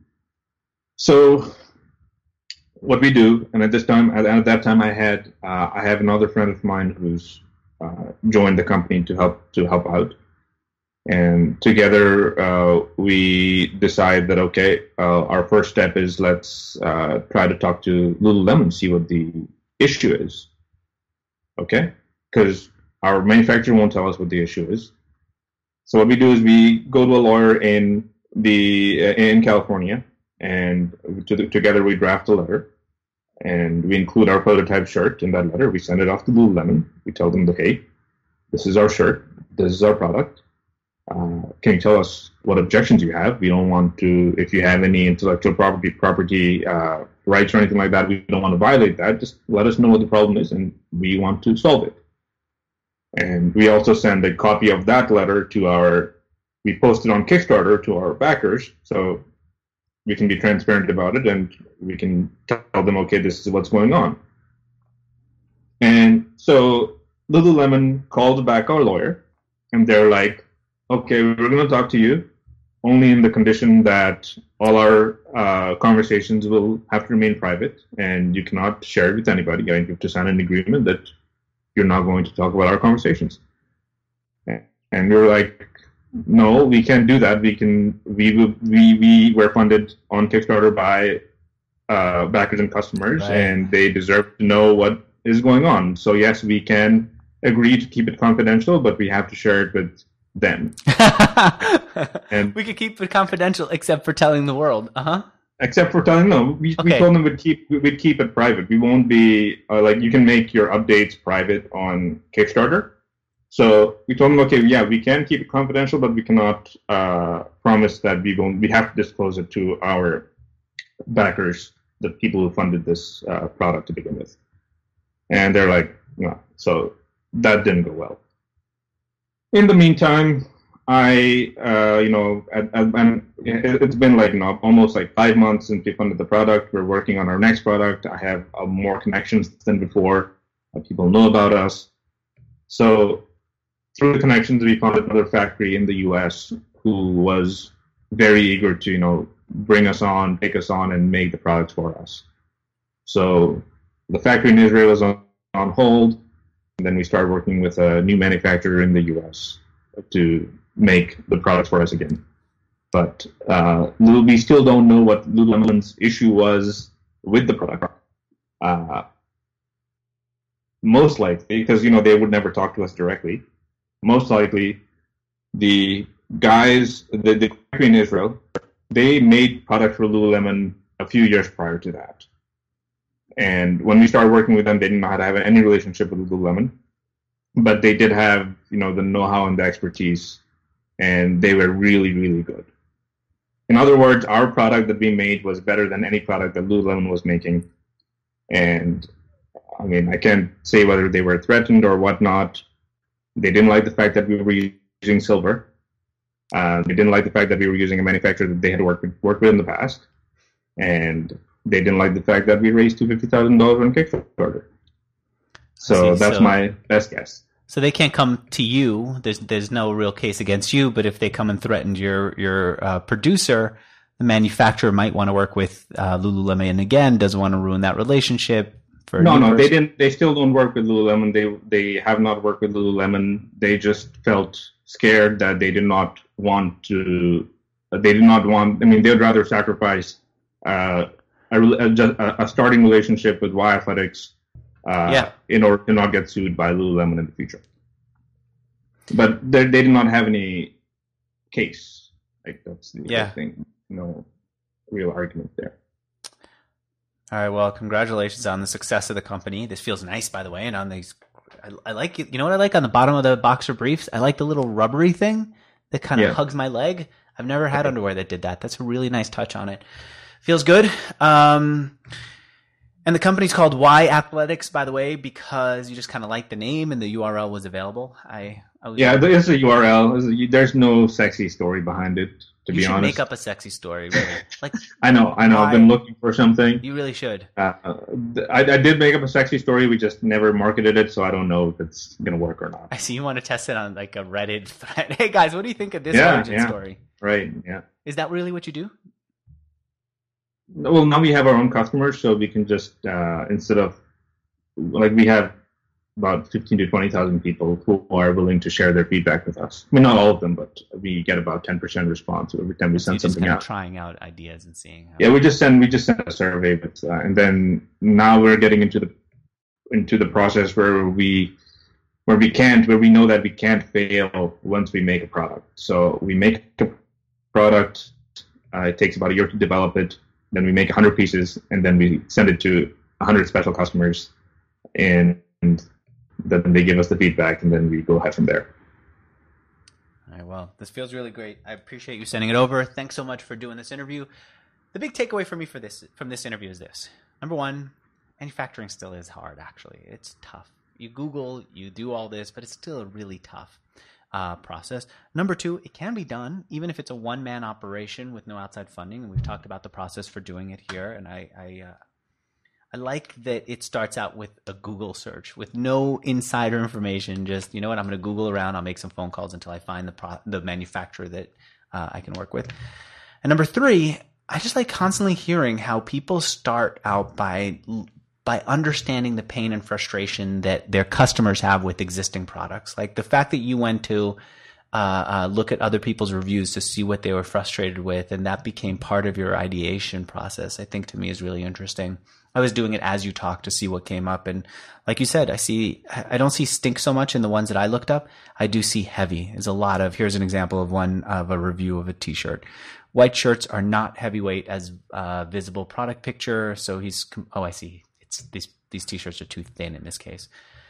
[SPEAKER 2] So what we do, and at this time, at, at that time I had, uh, I have another friend of mine who's uh, joined the company to help, to help out. And together uh, we decide that, okay, uh, our first step is let's uh, try to talk to Lululemon, see what the issue is. Okay? Because our manufacturer won't tell us what the issue is. So what we do is we go to a lawyer in the uh, in California, and to the, together we draft a letter, and we include our prototype shirt in that letter. We send it off to Lululemon. We tell them, okay, this is our shirt, this is our product. Uh, can you tell us what objections you have? We don't want to, if you have any intellectual property property uh, rights or anything like that, we don't want to violate that. Just let us know what the problem is, and we want to solve it. And we also send a copy of that letter to our, we post it on Kickstarter to our backers, so we can be transparent about it, and we can tell them, okay, this is what's going on. And so Lululemon called back our lawyer, and they're like, okay, we're going to talk to you only in the condition that all our uh, conversations will have to remain private, and you cannot share it with anybody. You have to sign an agreement that you're not going to talk about our conversations. And we were like, no, we can't do that. We can. We we we were funded on Kickstarter by uh, backers and customers,
[SPEAKER 1] right.
[SPEAKER 2] and they deserve to know what is going on. So yes, we can agree to keep it confidential, but we have to share it with them. And
[SPEAKER 1] we could keep it confidential, except for telling the world. Uh huh.
[SPEAKER 2] Except for telling no, we
[SPEAKER 1] Okay.
[SPEAKER 2] we told them we'd keep we'd keep it private. We won't be uh, like you can make your updates private on Kickstarter. So we told them, okay, yeah, we can keep it confidential, but we cannot uh, promise that we won't. We have to disclose it to our backers, the people who funded this uh, product to begin with. And they're like, no. So that didn't go well. In the meantime, I, uh, you know, and it's been like, you know, almost like five months since we funded the product. We're working on our next product. I have uh, more connections than before. Uh, people know about us. So through the connections, we found another factory in the U S who was very eager to, you know, bring us on, take us on, and make the products for us. So the factory in Israel is on, on hold, and then we started working with a new manufacturer in the U S to make the products for us again. But uh, we still don't know what Lululemon's issue was with the product. Uh, most likely, because, you know, they would never talk to us directly. Most likely, the guys, the, the factory in Israel, they made products for Lululemon a few years prior to that. And when we started working with them, they didn't know how to have any relationship with Lululemon, but they did have, you know, the know-how and the expertise, and they were really, really good. In other words, our product that we made was better than any product that Lululemon was making. And I mean, I can't say whether they were threatened or whatnot. They didn't like the fact that we were using silver. Uh, they didn't like the fact that we were using a manufacturer that they had worked with, worked with in the past. And they didn't like the fact that we raised two hundred fifty thousand dollars on Kickstarter. So that's so, my best guess.
[SPEAKER 1] So they can't come to you. There's there's no real case against you. But if they come and threatened your your uh, producer, the manufacturer might want to work with uh, Lululemon, and again, doesn't want to ruin that relationship. For
[SPEAKER 2] no, no,
[SPEAKER 1] person.
[SPEAKER 2] they didn't. They still don't work with Lululemon. They they have not worked with Lululemon. They just felt scared that they did not want to. They did not want. I mean, they would rather sacrifice uh, a, a, a starting relationship with Y Athletics uh, yeah. in order to not get sued by Lululemon in the future. But they, they did not have any case. Like that's the
[SPEAKER 1] yeah.
[SPEAKER 2] thing. No real argument there.
[SPEAKER 1] All right. Well, congratulations on the success of the company. This feels nice, by the way. And on these, I, I like it. You know what I like on the bottom of the boxer briefs? I like the little rubbery thing that kind of yeah. hugs my leg. I've never had okay. underwear that did that. That's a really nice touch on it. Feels good. Um, and the company's called Y Athletics, by the way, because you just kind of like the name and the U R L was available. I, I was
[SPEAKER 2] yeah, there's a U R L. There's no sexy story behind it. To
[SPEAKER 1] you
[SPEAKER 2] be
[SPEAKER 1] should
[SPEAKER 2] honest,
[SPEAKER 1] make up a sexy story. Really, like
[SPEAKER 2] I know, I know. Why? I've been looking for something.
[SPEAKER 1] You really should.
[SPEAKER 2] Uh, I, I did make up a sexy story. We just never marketed it, so I don't know if it's gonna work or not.
[SPEAKER 1] I see you want to test it on like a Reddit thread. Hey guys, what do you think of this
[SPEAKER 2] yeah,
[SPEAKER 1] origin
[SPEAKER 2] yeah.
[SPEAKER 1] story?
[SPEAKER 2] Right. Yeah.
[SPEAKER 1] Is that really what you do?
[SPEAKER 2] Well, now we have our own customers, so we can just uh, instead of like we have about fifteen to twenty thousand people who are willing to share their feedback with us. I mean, not all of them, but we get about ten percent response every time we send
[SPEAKER 1] so
[SPEAKER 2] something
[SPEAKER 1] just
[SPEAKER 2] out.
[SPEAKER 1] Trying out ideas and seeing. How
[SPEAKER 2] yeah, we just send we just send a survey, but uh, and then now we're getting into the into the process where we where we can't where we know that we can't fail once we make a product. So we make a product. Uh, it takes about a year to develop it. Then we make one hundred pieces, and then we send it to one hundred special customers, and, and then they give us the feedback, and then we go ahead from there.
[SPEAKER 1] All right, well, this feels really great. I appreciate you sending it over. Thanks so much for doing this interview. The big takeaway for me for this from this interview is this. Number one, manufacturing still is hard, actually. It's tough. You Google, you do all this, but it's still a really tough uh, process. Number two, it can be done, even if it's a one-man operation with no outside funding. And we've talked about the process for doing it here, and I I, uh, I like that it starts out with a Google search with no insider information. Just, you know what, I'm going to Google around. I'll make some phone calls until I find the pro- the manufacturer that uh, I can work with. And number three, I just like constantly hearing how people start out by by understanding the pain and frustration that their customers have with existing products. Like the fact that you went to uh, uh, look at other people's reviews to see what they were frustrated with, and that became part of your ideation process, I think to me is really interesting. I was doing it as you talked to see what came up. And like you said, I see, I don't see stink so much in the ones that I looked up. I do see heavy. There's a lot of, here's an example of one of a review of a t-shirt. White shirts are not heavyweight as uh, visible product picture. So he's, oh, I see. It's these, these t-shirts are too thin in this case.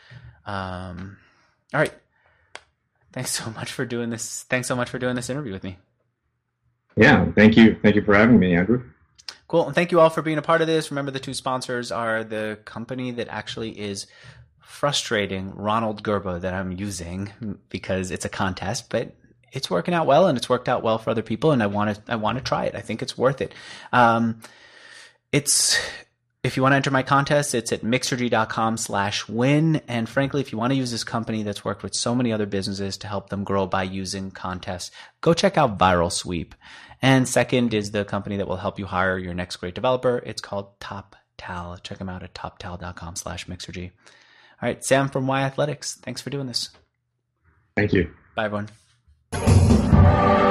[SPEAKER 1] Um, all right. Thanks so much for doing this. Thanks so much for doing this interview with me.
[SPEAKER 2] Yeah. Thank you. Thank you for having me, Andrew.
[SPEAKER 1] Cool. And thank you all for being a part of this. Remember, the two sponsors are the company that actually is frustrating Ronald Gerba that I'm using because it's a contest, but it's working out well and it's worked out well for other people. And I want to, I want to try it. I think it's worth it. Um, it's, If you want to enter my contest, it's at mixergy.com slash win. And frankly, if you want to use this company that's worked with so many other businesses to help them grow by using contests, go check out Viral Sweep. And second is the company that will help you hire your next great developer. It's called TopTal. Check them out at toptal.com slash mixergy. All right, Sam from Y Athletics, thanks for doing this.
[SPEAKER 2] Thank you.
[SPEAKER 1] Bye, everyone.